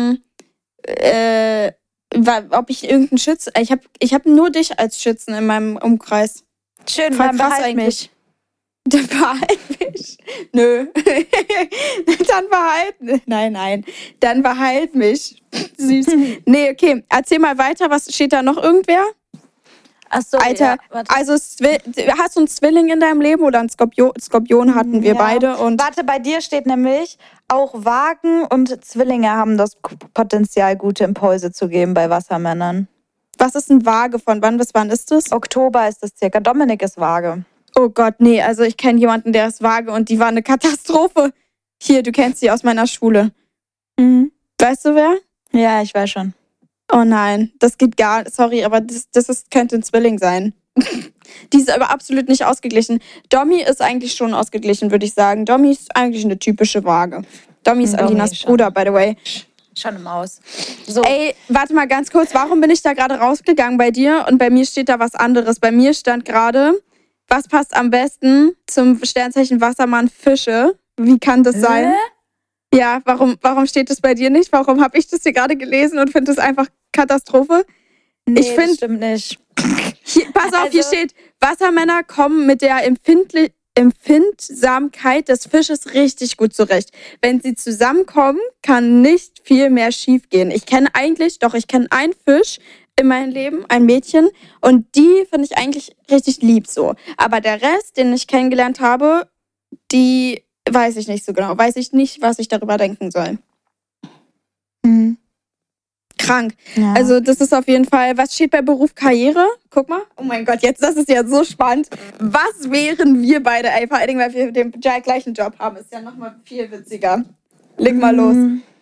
ob ich irgendeinen Schützen... Ich hab nur dich als Schützen in meinem Umkreis.
Schön, dann behalt mich.
Dann behalt mich. Nö. Dann behalt... Nein. Dann behalt mich. Süß. Nee, okay. Erzähl mal weiter. Was steht da noch? Irgendwer?
Achso,
Alter,
ja,
also hast du einen Zwilling in deinem Leben oder einen Skorpion hatten wir beide? Und
warte, bei dir steht nämlich, auch Wagen und Zwillinge haben das Potenzial, gute Impulse zu geben bei Wassermännern.
Was ist ein Waage? Von wann bis wann ist das?
Oktober ist das circa. Dominik ist Waage.
Oh Gott, nee, also ich kenne jemanden, der ist Waage und die war eine Katastrophe. Hier, du kennst sie aus meiner Schule.
Mhm.
Weißt du wer?
Ja, ich weiß schon.
Oh nein, das geht gar nicht. Sorry, aber das könnte ein Zwilling sein. Die ist aber absolut nicht ausgeglichen. Domi ist eigentlich schon ausgeglichen, würde ich sagen. Domi ist eigentlich eine typische Waage. Domi ist Alinas Bruder, by the way.
Schon im Aus. So.
Ey, warte mal ganz kurz. Warum bin ich da gerade rausgegangen bei dir? Und bei mir steht da was anderes. Bei mir stand gerade, was passt am besten zum Sternzeichen Wassermann Fische? Wie kann das sein? Ja, warum steht das bei dir nicht? Warum habe ich das hier gerade gelesen und finde das einfach Katastrophe?
Nee,
ich finde,
das stimmt nicht.
Pass auf, hier steht, Wassermänner kommen mit der Empfindsamkeit des Fisches richtig gut zurecht. Wenn sie zusammenkommen, kann nicht viel mehr schiefgehen. Ich kenne einen Fisch in meinem Leben, ein Mädchen, und die finde ich eigentlich richtig lieb so. Aber der Rest, den ich kennengelernt habe, die weiß ich nicht so genau. Weiß ich nicht, was ich darüber denken soll. Krank. Ja. Also das ist auf jeden Fall, was steht bei Beruf Karriere? Guck mal. Oh mein Gott, jetzt, das ist ja so spannend. Was wären wir beide? Ey, vor allen Dingen, weil wir den gleichen Job haben. Ist ja nochmal viel witziger. Leg mal los.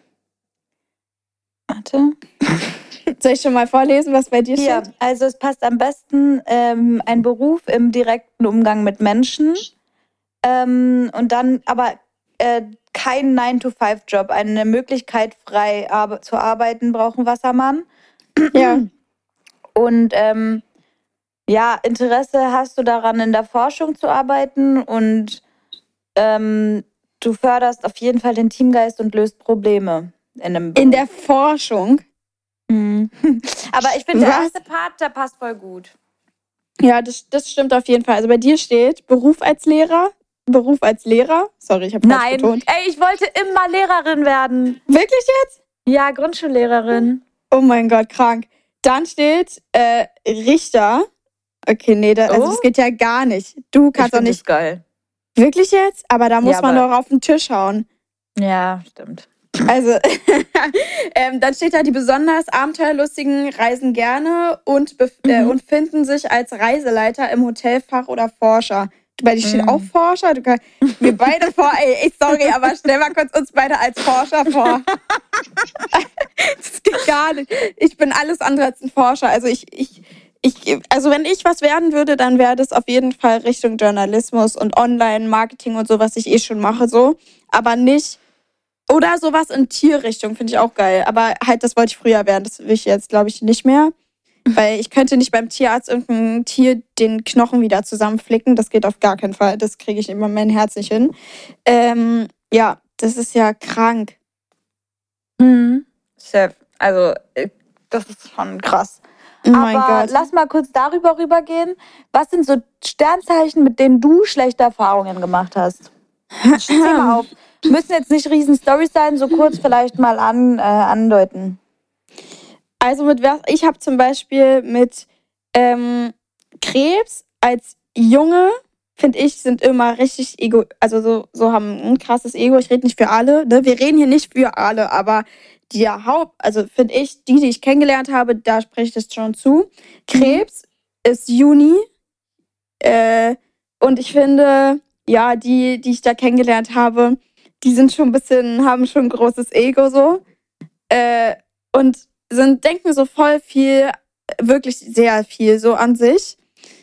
Warte.
Soll ich schon mal vorlesen, was bei dir steht?
Ja, also es passt am besten ein Beruf im direkten Umgang mit Menschen. Und dann aber kein 9-to-5-Job, eine Möglichkeit, frei zu arbeiten, braucht ein Wassermann.
Ja.
Und Interesse hast du daran, in der Forschung zu arbeiten, und du förderst auf jeden Fall den Teamgeist und löst Probleme in einem Beruf.
In der Forschung?
Aber ich finde, der erste Part, der passt voll gut.
Ja, das stimmt auf jeden Fall. Also bei dir steht Beruf als Lehrer. Sorry, ich habe falsch betont.
Ey, ich wollte immer Lehrerin werden.
Wirklich jetzt?
Ja, Grundschullehrerin.
Oh mein Gott, krank. Dann steht Richter. Okay, nee, das geht ja gar nicht. Du kannst doch nicht.
Das geil.
Wirklich jetzt? Aber da muss man doch auf den Tisch hauen.
Ja, stimmt.
Also, dann steht da, die besonders abenteuerlustigen reisen gerne und finden sich als Reiseleiter im Hotelfach oder Forscher. Bei dir steht auch Forscher. Wir beide sorry, aber stell mal kurz uns beide als Forscher vor. Das geht gar nicht. Ich bin alles andere als ein Forscher. Also also wenn ich was werden würde, dann wäre das auf jeden Fall Richtung Journalismus und Online-Marketing und so, was ich schon mache, so. Aber nicht, oder sowas in Tierrichtung, finde ich auch geil. Aber halt, das wollte ich früher werden. Das will ich jetzt, glaube ich, nicht mehr. Weil ich könnte nicht beim Tierarzt irgendein Tier den Knochen wieder zusammenflicken. Das geht auf gar keinen Fall. Das kriege ich immer mein Herz nicht hin. Ja, das ist ja krank.
Also, das ist schon krass.
Oh mein Gott.
Lass mal kurz darüber rübergehen. Was sind so Sternzeichen, mit denen du schlechte Erfahrungen gemacht hast? Zieh mal auf. Müssen jetzt nicht riesen Storys sein, so kurz vielleicht mal andeuten.
Also ich habe zum Beispiel mit Krebs als Junge, finde ich, sind immer richtig also so haben ein krasses Ego. Ich rede nicht für alle, ne? Wir reden hier nicht für alle, aber also finde ich, die ich kennengelernt habe, da spreche ich das schon zu. Krebs ist Juni. Und ich finde, ja, die ich da kennengelernt habe, die sind schon haben schon ein großes Ego so. Und denken so voll viel, wirklich sehr viel so an sich.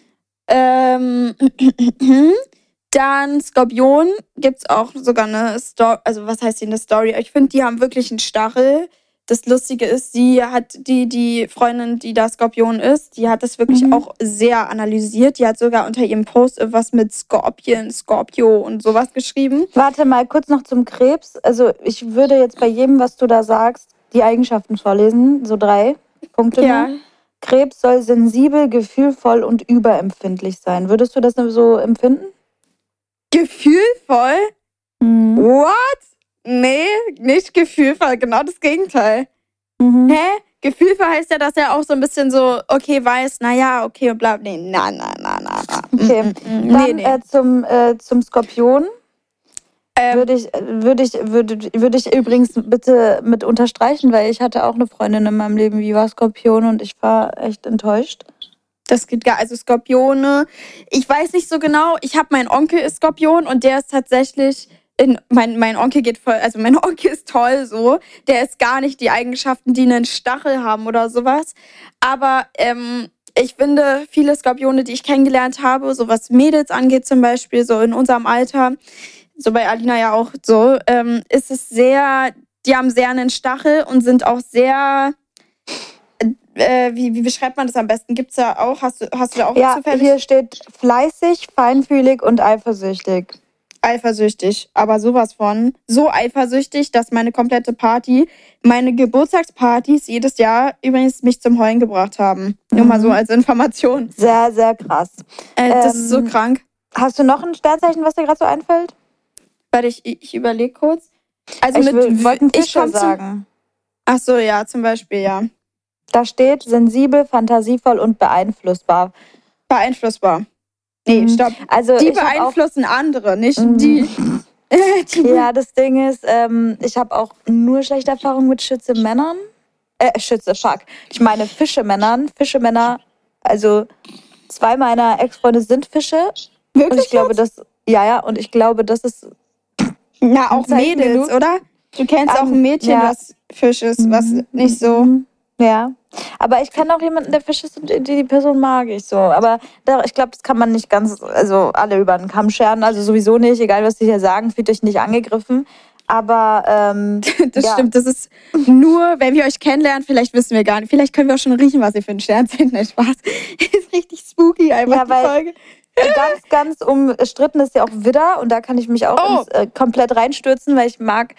Dann Skorpion gibt's auch sogar eine Story, also was heißt hier eine Story? Ich finde, die haben wirklich einen Stachel. Das Lustige ist, sie hat die Freundin, die da Skorpion ist, die hat das wirklich auch sehr analysiert. Die hat sogar unter ihrem Post was mit Scorpio und sowas geschrieben.
Warte mal, kurz noch zum Krebs. Also ich würde jetzt bei jedem, was du da sagst, die Eigenschaften vorlesen. So 3 Punkte. Ja. Krebs soll sensibel, gefühlvoll und überempfindlich sein. Würdest du das so empfinden?
Gefühlvoll? What? Nee, nicht gefühlvoll, genau das Gegenteil. Hä? Gefühlvoll heißt ja, dass er auch so ein bisschen so, okay, weiß, naja, okay, und bla, nee, na.
Okay, dann zum Skorpion würde ich übrigens bitte mit unterstreichen, weil ich hatte auch eine Freundin in meinem Leben, die war Skorpion, und ich war echt enttäuscht.
Das geht gar, also Skorpione, ich weiß nicht so genau, mein Onkel ist Skorpion und der ist tatsächlich, mein Onkel mein Onkel ist toll so, der ist gar nicht die Eigenschaften, die einen Stachel haben oder sowas, aber Ich finde, viele Skorpione, die ich kennengelernt habe, so was Mädels angeht zum Beispiel, so in unserem Alter, so bei Alina ja auch so, ist es sehr, die haben sehr einen Stachel und sind auch sehr, wie beschreibt man das am besten? Gibt's da auch, hast du da auch zufällig?
Ja, hier steht fleißig, feinfühlig und eifersüchtig.
Eifersüchtig, aber sowas von. So eifersüchtig, dass meine komplette Party, meine Geburtstagspartys jedes Jahr übrigens mich zum Heulen gebracht haben. Nur mal so als Information.
Sehr, sehr krass.
Das ist so krank.
Hast du noch ein Sternzeichen, was dir gerade so einfällt?
Warte, ich überlege kurz. Also
ich wollte einen Fischer sagen.
Ach so, ja, zum Beispiel, ja.
Da steht sensibel, fantasievoll und beeinflussbar.
Beeinflussbar. Nee, stopp.
Also
die beeinflussen andere, nicht die.
Ja, das Ding ist, ich habe auch nur schlechte Erfahrungen mit Schütze-Männern. Ich meine Fische-Männern. Fische-Männer, also 2 meiner Ex-Freunde sind Fische.
Wirklich?
Und ich glaube, und ich glaube, das ist.
Na, auch Mädels, genug. Oder? Du kennst auch ein Mädchen, was Fisch ist, was nicht so.
Ja, aber ich kenne auch jemanden, der Fisch ist und die Person mag ich so. Aber ich glaube, das kann man nicht ganz, also alle über den Kamm scheren. Also sowieso nicht, egal was die hier sagen, fühlt euch nicht angegriffen. Aber
das stimmt, das ist nur, wenn wir euch kennenlernen, vielleicht wissen wir gar nicht. Vielleicht können wir auch schon riechen, was ihr für ein Sternzeichen seid. Spaß. Ist richtig spooky einfach, die Folge.
Ganz umstritten ist ja auch Widder und da kann ich mich auch komplett reinstürzen, weil ich mag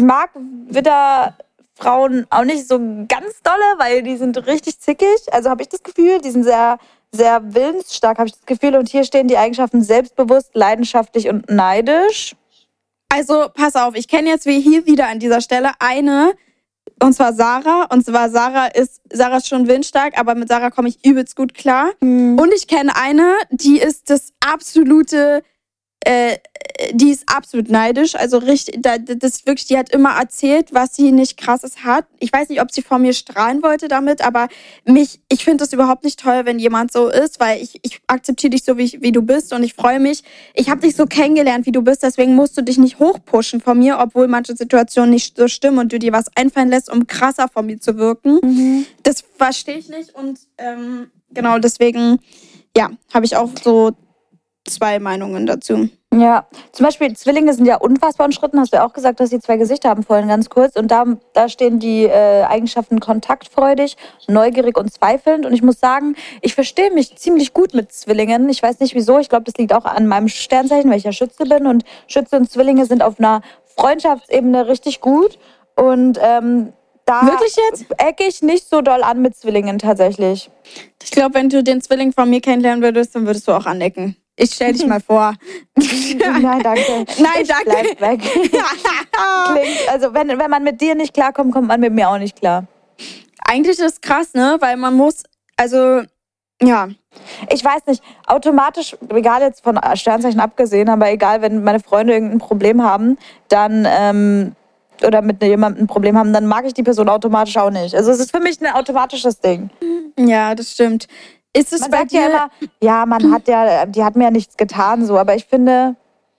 Widder-Frauen auch nicht so ganz dolle, weil die sind richtig zickig. Also habe ich das Gefühl, die sind sehr, sehr willensstark, habe ich das Gefühl. Und hier stehen die Eigenschaften selbstbewusst, leidenschaftlich und neidisch.
Also pass auf, ich kenne jetzt hier wieder an dieser Stelle eine, und zwar Sarah. Und zwar Sarah ist schon windstark, aber mit Sarah komme ich übelst gut klar. Und ich kenne eine, die ist das absolute, die ist absolut neidisch. Also richtig, das wirklich, die hat immer erzählt, was sie nicht Krasses hat. Ich weiß nicht, ob sie vor mir strahlen wollte damit, aber ich finde das überhaupt nicht toll, wenn jemand so ist, weil ich akzeptiere dich so, wie du bist und ich freue mich. Ich habe dich so kennengelernt, wie du bist, deswegen musst du dich nicht hochpushen von mir, obwohl manche Situationen nicht so stimmen und du dir was einfallen lässt, um krasser von mir zu wirken. Das verstehe ich nicht und genau deswegen, ja, habe ich auch so 2 Meinungen dazu.
Ja, zum Beispiel Zwillinge sind ja unfassbar umstritten. Hast du ja auch gesagt, dass sie 2 Gesichter haben, vorhin ganz kurz. Und da stehen die Eigenschaften kontaktfreudig, neugierig und zweifelnd. Und ich muss sagen, ich verstehe mich ziemlich gut mit Zwillingen. Ich weiß nicht wieso. Ich glaube, das liegt auch an meinem Sternzeichen, weil ich ja Schütze bin. Und Schütze und Zwillinge sind auf einer Freundschaftsebene richtig gut. Und da
wirklich jetzt?
Ecke ich nicht so doll an mit Zwillingen tatsächlich.
Ich glaube, wenn du den Zwilling von mir kennenlernen würdest, dann würdest du auch anecken. Ich stell dich mal vor.
Nein, danke.
Nein, danke.
Bleib weg. Klingt, also wenn man mit dir nicht klarkommt, kommt man mit mir auch nicht klar.
Eigentlich ist es krass, ne? Weil man muss, also, ja.
Ich weiß nicht, automatisch, egal jetzt von Sternzeichen abgesehen, aber egal, wenn meine Freunde irgendein Problem haben, dann, oder mit jemandem ein Problem haben, dann mag ich die Person automatisch auch nicht. Also es ist für mich ein automatisches Ding.
Ja, das stimmt. Ist es
man
bei
sagt
dir?
Ja immer, die hat mir ja nichts getan, so, aber ich finde,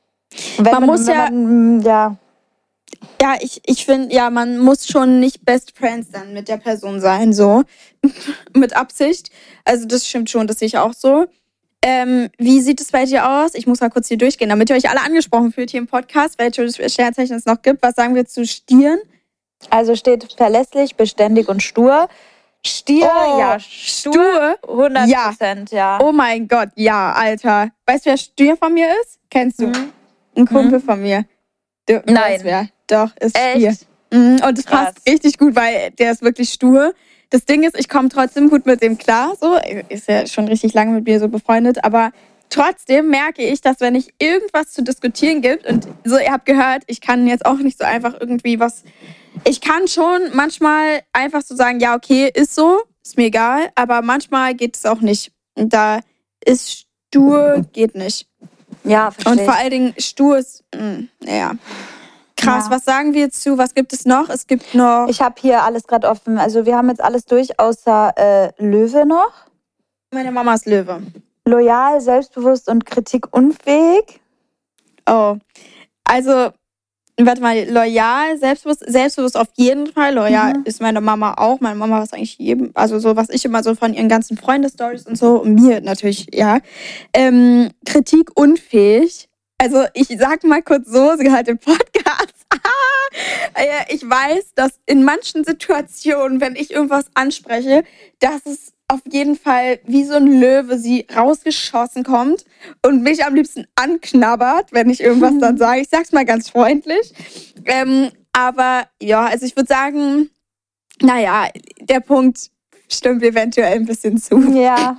ich finde, ja, man muss schon nicht Best Friends dann mit der Person sein, so. Mit Absicht. Also das stimmt schon, das sehe ich auch so. Wie sieht es bei dir aus? Ich muss mal kurz hier durchgehen, damit ihr euch alle angesprochen fühlt hier im Podcast, welche Sternzeichen es noch gibt. Was sagen wir zu Stieren?
Also steht verlässlich, beständig und stur. Stier, ja, stur, 100%, ja.
Oh mein Gott, ja, Alter. Weißt du, wer Stier von mir ist? Kennst du? Ein Kumpel von mir.
Nein.
Weißt wer? Doch, ist
echt?
Stier. Und es passt richtig gut, weil der ist wirklich stur. Das Ding ist, ich komme trotzdem gut mit dem klar. So, ist ja schon richtig lange mit mir so befreundet, aber trotzdem merke ich, dass wenn ich irgendwas zu diskutieren gibt und so, ihr habt gehört, ich kann jetzt auch nicht so einfach irgendwie was. Ich kann schon manchmal einfach so sagen, ja, okay, ist so, ist mir egal, aber manchmal geht es auch nicht. Und da ist stur, geht nicht.
Ja, verstehe.
Und vor allen Dingen stur ist, ja. Krass, was sagen wir zu? Was gibt es noch? Es gibt noch...
Ich habe hier alles gerade offen. Also wir haben jetzt alles durch, außer Löwe noch.
Meine Mama ist Löwe.
Loyal, selbstbewusst und kritikunfähig.
Oh, also... warte mal, loyal, selbstbewusst auf jeden Fall. Loyal ist meine Mama auch. Meine Mama ist eigentlich jedem, also so, was ich immer so von ihren ganzen Freunde-Stories und so, und mir natürlich, ja. Kritikunfähig. Also ich sag mal kurz so, sie halt im Podcast. Ich weiß, dass in manchen Situationen, wenn ich irgendwas anspreche, dass es auf jeden Fall wie so ein Löwe sie rausgeschossen kommt und mich am liebsten anknabbert, wenn ich irgendwas dann sage. Ich sag's mal ganz freundlich. Aber ja, also ich würde sagen, naja, der Punkt stimmt eventuell ein bisschen zu.
Ja.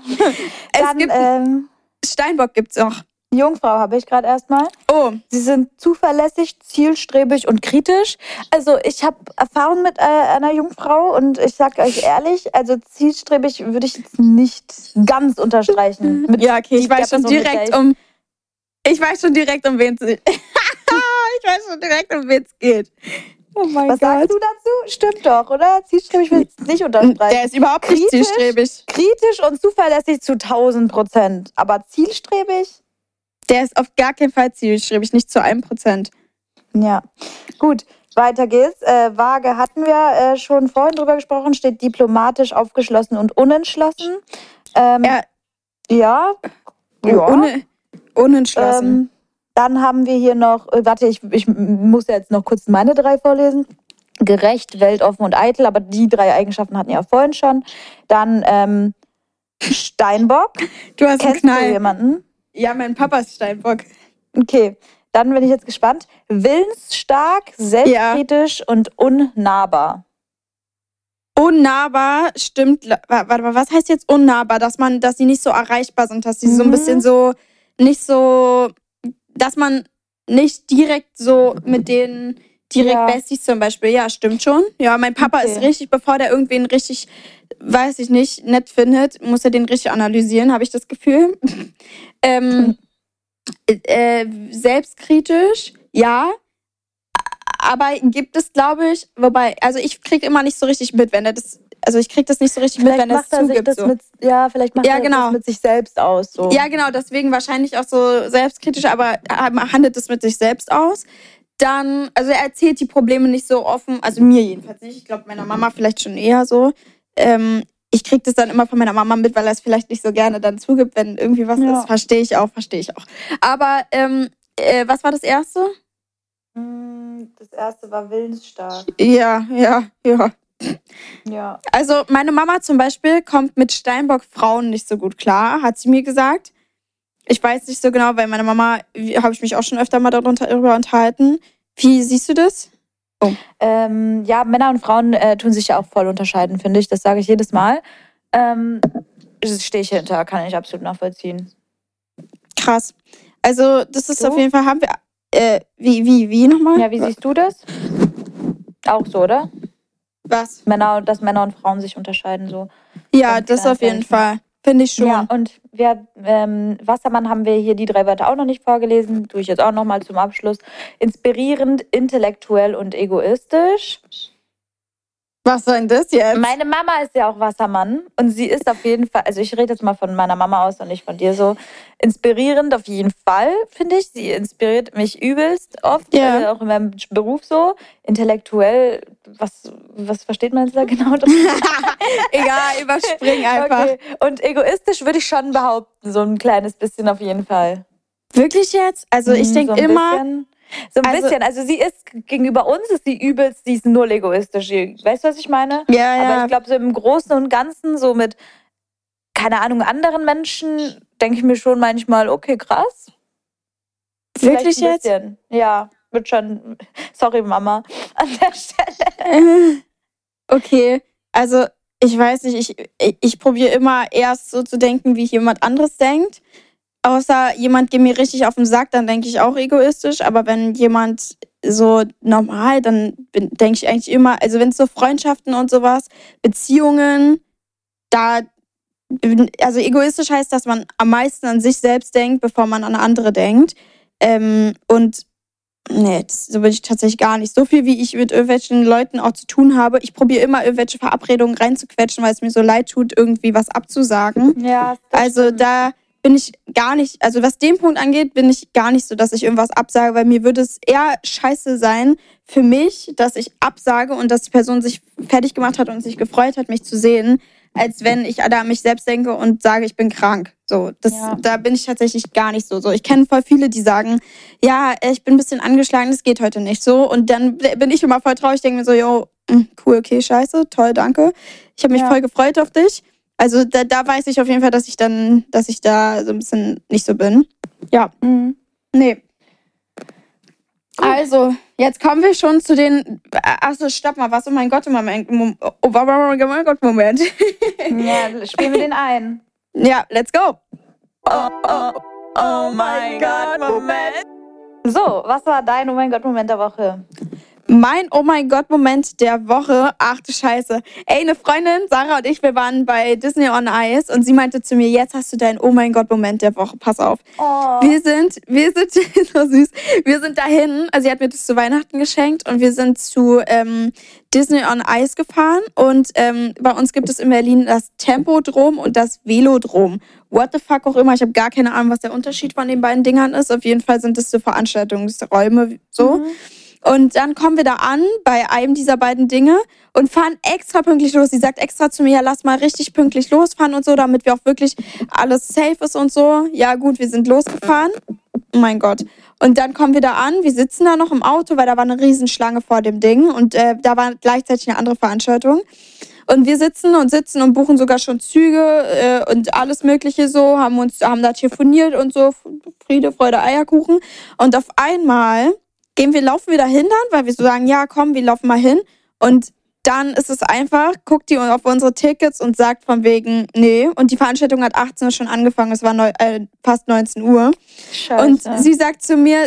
Steinbock gibt's noch.
Jungfrau habe ich gerade erstmal.
Oh.
Sie sind zuverlässig, zielstrebig und kritisch. Also ich habe Erfahrung mit einer Jungfrau und ich sage euch ehrlich, also zielstrebig würde ich jetzt nicht ganz unterstreichen.
Ja, okay, ich weiß schon direkt, um wen es geht. Oh mein Gott.
Was sagst du dazu? Stimmt doch, oder? Zielstrebig will ich nicht unterstreichen.
Der ist überhaupt nicht zielstrebig.
Kritisch und zuverlässig zu 1000%. Aber zielstrebig?
Der ist auf gar keinen Fall zielstrebig, nicht zu 1%.
Ja, gut. Weiter geht's. Waage hatten wir schon vorhin drüber gesprochen, steht diplomatisch, aufgeschlossen und unentschlossen.
Unentschlossen.
Dann haben wir hier noch, ich muss jetzt noch kurz meine 3 vorlesen. Gerecht, weltoffen und eitel, aber die 3 Eigenschaften hatten wir ja vorhin schon. Dann Steinbock.
Du hast
Kennst du jemanden?
Ja, mein Papa ist Steinbock.
Okay, dann bin ich jetzt gespannt. Willensstark, selbstkritisch und unnahbar.
Unnahbar, stimmt. Warte mal, was heißt jetzt unnahbar? Dass sie nicht so erreichbar sind, dass sie so ein bisschen so, nicht so, dass man nicht direkt so mit denen Besties zum Beispiel. Ja, stimmt schon. Ja, mein Papa ist richtig, bevor der irgendwen richtig, weiß ich nicht, nett findet, muss er den richtig analysieren, habe ich das Gefühl. Selbstkritisch, ja. Aber gibt es, glaube ich, wobei, also ich kriege immer nicht so richtig mit, wenn er das, also ich kriege das nicht so richtig mit, wenn er es zugibt.
Vielleicht macht er das mit sich selbst aus. So.
Ja, genau, deswegen wahrscheinlich auch so selbstkritisch, aber handelt es mit sich selbst aus. Dann, also er erzählt die Probleme nicht so offen, also mir jedenfalls nicht. Ich glaube, meiner Mama vielleicht schon eher so. Ich kriege das dann immer von meiner Mama mit, weil er es vielleicht nicht so gerne dann zugibt, wenn irgendwie was ist. Verstehe ich auch. Aber was war das Erste?
Das Erste war willensstark.
Ja.
Ja.
Also meine Mama zum Beispiel kommt mit Steinbock-Frauen nicht so gut klar, hat sie mir gesagt. Ich weiß nicht so genau, weil meine Mama, habe ich mich auch schon öfter mal darüber unterhalten. Wie siehst du das?
Oh. Männer und Frauen tun sich ja auch voll unterscheiden, finde ich. Das sage ich jedes Mal. Stehe ich hinter, kann ich absolut nachvollziehen.
Krass. Also das ist auf jeden Fall, haben wir... wie nochmal?
Ja, wie siehst du das? Auch so, oder?
Was?
Dass Männer und Frauen sich unterscheiden so.
Ja, das auf jeden Fall. Finde ich schon.
Ja, und Wassermann haben wir hier die 3 Wörter auch noch nicht vorgelesen. Tue ich jetzt auch noch mal zum Abschluss. Inspirierend, intellektuell und egoistisch.
Was soll denn das jetzt?
Meine Mama ist ja auch Wassermann und sie ist auf jeden Fall, also ich rede jetzt mal von meiner Mama aus und nicht von dir so, inspirierend auf jeden Fall, finde ich. Sie inspiriert mich übelst oft, auch in meinem Beruf so. Intellektuell, was versteht man jetzt da genau drin?
Egal, überspring einfach.
Okay. Und egoistisch würde ich schon behaupten, so ein kleines bisschen auf jeden Fall.
Wirklich jetzt? Also ich denke
so
immer...
So ein bisschen. Also sie ist, gegenüber uns ist sie übelst, sie ist null egoistisch. Weißt du, was ich meine?
Ja.
Aber ich glaube, so im Großen und Ganzen, so mit, keine Ahnung, anderen Menschen, denke ich mir schon manchmal, okay, krass.
Wirklich jetzt?
Ja, wird schon. Sorry, Mama, an der Stelle.
Okay, also ich weiß nicht, ich probiere immer erst so zu denken, wie jemand anderes denkt. Außer jemand geht mir richtig auf den Sack, dann denke ich auch egoistisch. Aber wenn jemand so normal, dann denke ich eigentlich immer, also wenn es so Freundschaften und sowas, Beziehungen, also egoistisch heißt, dass man am meisten an sich selbst denkt, bevor man an andere denkt. Und nee, so bin ich tatsächlich gar nicht. So viel, wie ich mit irgendwelchen Leuten auch zu tun habe. Ich probiere immer, irgendwelche Verabredungen reinzuquetschen, weil es mir so leid tut, irgendwie was abzusagen.
Ja.
Also da bin ich gar nicht, also was den Punkt angeht, bin ich gar nicht so, dass ich irgendwas absage, weil mir würde es eher scheiße sein für mich, dass ich absage und dass die Person sich fertig gemacht hat und sich gefreut hat, mich zu sehen, als wenn ich da an mich selbst denke und sage, ich bin krank. So, da bin ich tatsächlich gar nicht so. Ich kenne voll viele, die sagen, ja, ich bin ein bisschen angeschlagen, das geht heute nicht so. Und dann bin ich immer voll traurig, denke mir so, yo, cool, okay, scheiße, toll, danke. Ich habe mich voll gefreut auf dich. Also da weiß ich auf jeden Fall, dass ich da so ein bisschen nicht so bin. Ja. Nee. Also, jetzt kommen wir schon zu den. Achso, stopp mal, was? Oh mein Gott, Moment. Moment.
Ja, spielen wir den ein.
Ja, let's go. Oh mein Gott, Moment.
So, was war dein Oh mein Gott Moment der Woche?
Mein Oh mein Gott Moment der Woche, ach du Scheiße. Ey, eine Freundin, Sarah und ich, wir waren bei Disney on Ice und sie meinte zu mir, jetzt hast du deinen Oh mein Gott Moment der Woche, pass auf.
Oh.
Wir sind so süß, wir sind dahin, also sie hat mir das zu Weihnachten geschenkt und wir sind zu Disney on Ice gefahren und bei uns gibt es in Berlin das Tempodrom und das Velodrom. What the fuck auch immer, ich habe gar keine Ahnung, was der Unterschied von den beiden Dingern ist. Auf jeden Fall sind das so Veranstaltungsräume, so. Und dann kommen wir da an bei einem dieser beiden Dinge und fahren extra pünktlich los. Sie sagt extra zu mir, ja, lass mal richtig pünktlich losfahren und so, damit wir auch wirklich alles safe ist und so. Ja gut, wir sind losgefahren. Oh mein Gott. Und dann kommen wir da an, wir sitzen da noch im Auto, weil da war eine Riesenschlange vor dem Ding und da war gleichzeitig eine andere Veranstaltung. Und wir sitzen und buchen sogar schon Züge und alles Mögliche so, haben da telefoniert und so, Friede, Freude, Eierkuchen. Und auf einmal laufen wir da hin dann, weil wir so sagen, ja komm, wir laufen mal hin. Und dann ist es einfach, guckt die auf unsere Tickets und sagt von wegen, nee. Und die Veranstaltung hat 18 Uhr schon angefangen, es war fast 19 Uhr.
Scheiße.
Und sie sagt zu mir,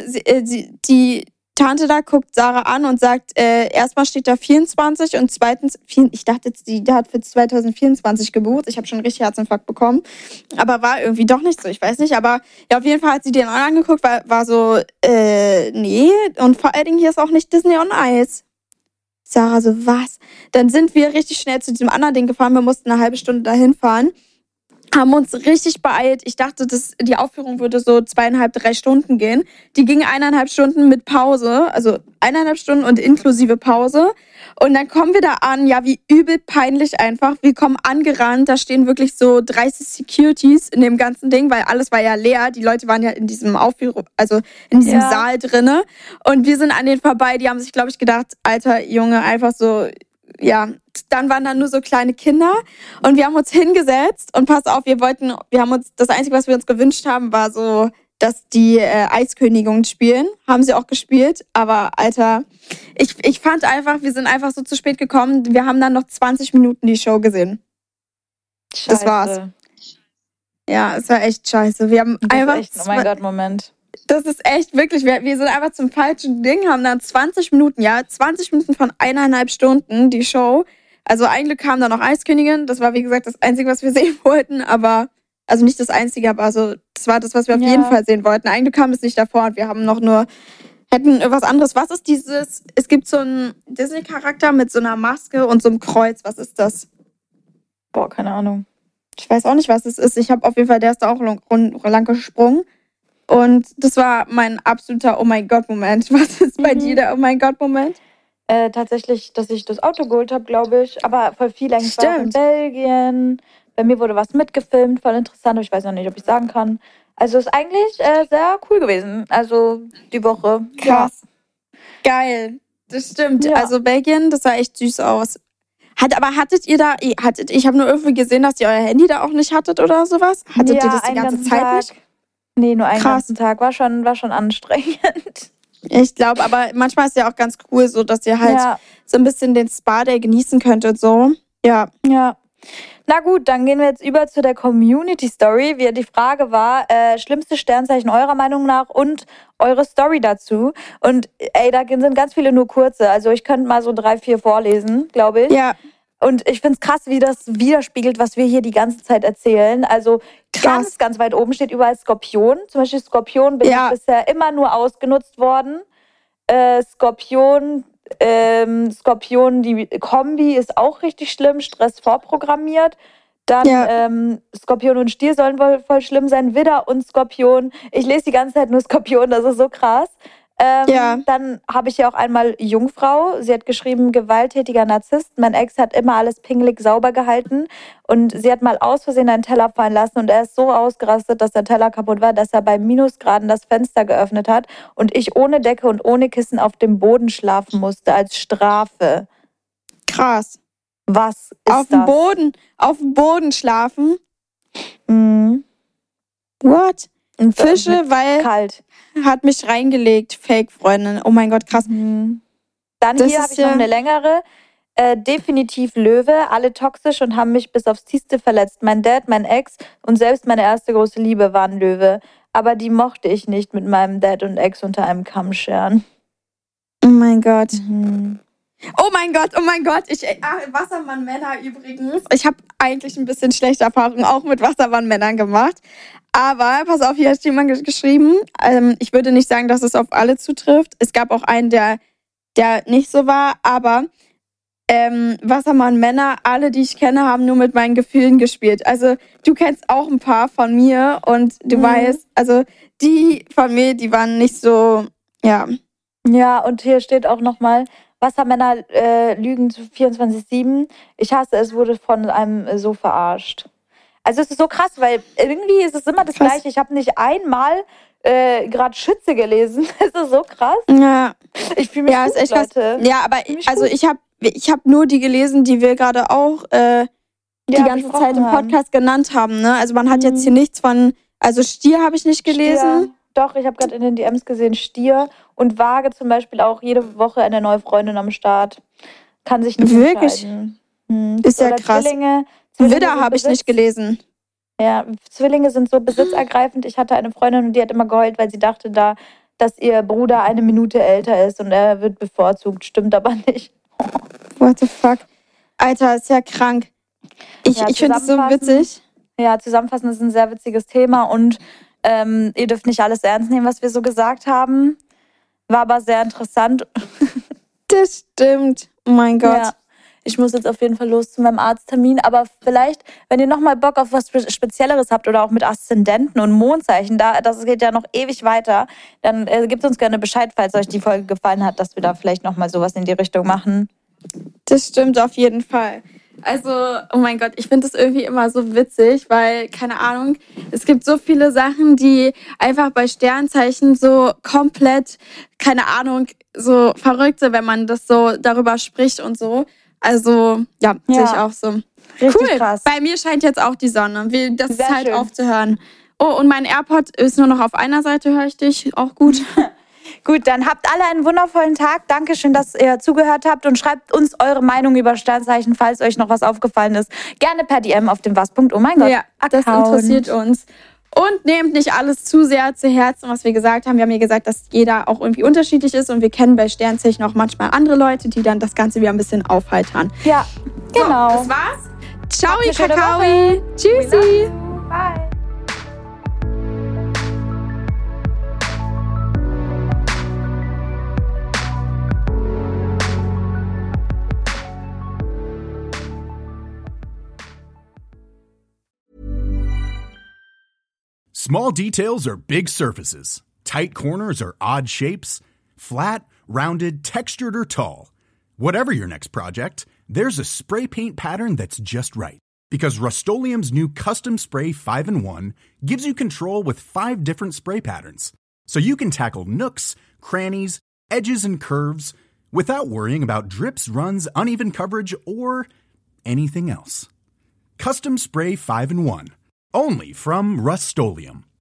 die Tante da guckt Sarah an und sagt, erstmal steht da 24 und zweitens, ich dachte jetzt, die hat für 2024 gebucht. Ich habe schon richtig Herzinfarkt bekommen. Aber war irgendwie doch nicht so, ich weiß nicht. Aber ja, auf jeden Fall hat sie den angeguckt, war so, nee. Und vor allen Dingen hier ist auch nicht Disney on Ice. Sarah so, was? Dann sind wir richtig schnell zu diesem anderen Ding gefahren. Wir mussten eine halbe Stunde dahin fahren. Haben uns richtig beeilt. Ich dachte, die Aufführung würde so 2,5, 3 Stunden gehen. Die ging 1,5 Stunden mit Pause, also 1,5 Stunden und inklusive Pause. Und dann kommen wir da an, ja, wie übel peinlich einfach. Wir kommen angerannt, da stehen wirklich so 30 Securities in dem ganzen Ding, weil alles war ja leer. Die Leute waren ja in diesem Saal drinne. Und wir sind an denen vorbei, die haben sich, glaube ich, gedacht, alter Junge, einfach so, ja, dann waren da nur so kleine Kinder und wir haben uns hingesetzt und pass auf, das Einzige, was wir uns gewünscht haben, war so, dass die Eiskönigin spielen. Haben sie auch gespielt, aber Alter, ich fand einfach, wir sind einfach so zu spät gekommen. Wir haben dann noch 20 Minuten die Show gesehen.
Scheiße.
Das war's. Ja, es war echt scheiße. Wir haben einfach...
Echt, oh mein Gott, Moment.
Das ist echt wirklich, wir sind einfach zum falschen Ding, haben dann 20 Minuten von 1,5 Stunden die Show. Also eigentlich kam da noch Eiskönigin, das war wie gesagt das Einzige, was wir sehen wollten, aber, also nicht das Einzige, aber also das war das, was wir auf jeden Fall sehen wollten. Eigentlich kam es nicht davor und wir haben hätten was anderes. Was ist dieses, es gibt so einen Disney-Charakter mit so einer Maske und so einem Kreuz, was ist das?
Boah, keine Ahnung.
Ich weiß auch nicht, was es ist. Ich habe auf jeden Fall, der ist da auch lang gesprungen. Und das war mein absoluter Oh mein Gott-Moment. Was ist bei dir der Oh mein Gott-Moment?
Tatsächlich, dass ich das Auto geholt habe, glaube ich. Aber voll viel eigentlich war auch in Belgien. Bei mir wurde was mitgefilmt, voll interessant. Aber ich weiß noch nicht, ob ich sagen kann. Also ist eigentlich sehr cool gewesen. Also die Woche.
Krass. Ja. Geil. Das stimmt. Ja. Also Belgien, das sah echt süß aus. Hattet ihr da, ich habe nur irgendwie gesehen, dass ihr euer Handy da auch nicht hattet oder sowas? Hattet ihr das die ganze Zeit nicht?
Nee, nur einen ganzen Tag. War schon anstrengend.
Ich glaube, aber manchmal ist ja auch ganz cool, so dass ihr halt so ein bisschen den Spa-Day genießen könntet, so. Ja.
Ja. Na gut, dann gehen wir jetzt über zu der Community-Story. Die Frage war, schlimmste Sternzeichen eurer Meinung nach und eure Story dazu. Und ey, da sind ganz viele nur kurze. Also ich könnte mal so 3, 4 vorlesen, glaube ich.
Ja.
Und ich finde es krass, wie das widerspiegelt, was wir hier die ganze Zeit erzählen. Also ganz, ganz weit oben steht überall Skorpion. Zum Beispiel Skorpion bin ich bisher immer nur ausgenutzt worden. Skorpion, die Kombi ist auch richtig schlimm, Stress vorprogrammiert. Dann Skorpion und Stier sollen wohl voll schlimm sein. Widder und Skorpion. Ich lese die ganze Zeit nur Skorpion, das ist so krass. Dann habe ich ja auch einmal Jungfrau. Sie hat geschrieben, gewalttätiger Narzisst. Mein Ex hat immer alles pingelig sauber gehalten. Und sie hat mal aus Versehen einen Teller fallen lassen. Und er ist so ausgerastet, dass der Teller kaputt war, dass er bei Minusgraden das Fenster geöffnet hat. Und ich ohne Decke und ohne Kissen auf dem Boden schlafen musste als Strafe.
Krass.
Was ist
auf
das?
Auf dem Boden schlafen?
Mhm.
What? Fische, weil
kalt.
Hat mich reingelegt, Fake-Freundin. Oh mein Gott, krass.
Dann hier habe ich noch eine längere. Definitiv Löwe, alle toxisch und haben mich bis aufs Tiefste verletzt. Mein Dad, mein Ex und selbst meine erste große Liebe waren Löwe. Aber die mochte ich nicht mit meinem Dad und Ex unter einem Kamm scheren.
Oh mein Gott. Oh mein Gott. Wassermann-Männer übrigens. Ich habe eigentlich ein bisschen schlechte Erfahrungen auch mit Wassermann-Männern gemacht. Aber, pass auf, hier hat jemand geschrieben, ich würde nicht sagen, dass es auf alle zutrifft. Es gab auch einen, der nicht so war, aber Wassermann-Männer, alle, die ich kenne, haben nur mit meinen Gefühlen gespielt. Also, du kennst auch ein paar von mir und du weißt, also die von mir, die waren nicht so, ja.
Ja, und hier steht auch nochmal, Wassermänner lügen 24/7. Ich hasse es, wurde von einem so verarscht. Also es ist so krass, weil irgendwie ist es immer das Gleiche. Ich habe nicht einmal gerade Schütze gelesen. Das ist so krass.
Ja.
Ich fühle mich gut,
ist echt
Leute.
Krass. Ja, aber ich hab nur die gelesen, die wir gerade auch die ganze Zeit im Podcast genannt haben. Ne? Also man hat jetzt hier nichts von, also Stier habe ich nicht gelesen.
Stier. Doch, ich habe gerade in den DMs gesehen, Stier und Waage zum Beispiel auch jede Woche eine neue Freundin am Start. Kann sich nicht entscheiden.
Ist ja krass. Zwillinge Widder habe ich nicht gelesen.
Ja, Zwillinge sind so besitzergreifend. Ich hatte eine Freundin und die hat immer geheult, weil sie dachte dass ihr Bruder 1 Minute älter ist und er wird bevorzugt. Stimmt aber nicht.
What the fuck? Alter, ist ja krank. Ich finde es so witzig.
Ja, zusammenfassend ist ein sehr witziges Thema und ihr dürft nicht alles ernst nehmen, was wir so gesagt haben. War aber sehr interessant.
Das stimmt. Oh mein Gott.
Ja. Ich muss jetzt auf jeden Fall los zu meinem Arzttermin. Aber vielleicht, wenn ihr nochmal Bock auf was Spezielleres habt oder auch mit Aszendenten und Mondzeichen, das geht ja noch ewig weiter, dann gebt uns gerne Bescheid, falls euch die Folge gefallen hat, dass wir da vielleicht nochmal sowas in die Richtung machen.
Das stimmt auf jeden Fall. Also, oh mein Gott, ich finde das irgendwie immer so witzig, weil, keine Ahnung, es gibt so viele Sachen, die einfach bei Sternzeichen so komplett, keine Ahnung, so verrückt sind, wenn man das so darüber spricht und so. Also, ja, sehe ich auch so.
Richtig
cool.
Krass.
Bei mir scheint jetzt auch die Sonne. Das ist halt
schön.
Aufzuhören. Oh, und mein AirPod ist nur noch auf einer Seite, höre ich dich. Auch gut.
Gut, dann habt alle einen wundervollen Tag. Dankeschön, dass ihr zugehört habt und schreibt uns eure Meinung über Sternzeichen, falls euch noch was aufgefallen ist. Gerne per DM auf dem was.oh mein Gott.
Ja, das interessiert uns. Und nehmt nicht alles zu sehr zu Herzen, was wir gesagt haben. Wir haben ja gesagt, dass jeder auch irgendwie unterschiedlich ist und wir kennen bei Sternzeichen auch manchmal andere Leute, die dann das Ganze wieder ein bisschen aufheitern.
Ja, genau.
So, das war's. Ciao, Kakao. Tschüssi.
Bye.
Small details are big surfaces. Tight corners are odd shapes. Flat, rounded, textured, or tall. Whatever your next project, there's a spray paint pattern that's just right. Because Rust-Oleum's new Custom Spray 5-in-1 gives you control with 5 different spray patterns. So you can tackle nooks, crannies, edges, and curves without worrying about drips, runs, uneven coverage, or anything else. Custom Spray 5-in-1. Only from Rust-Oleum.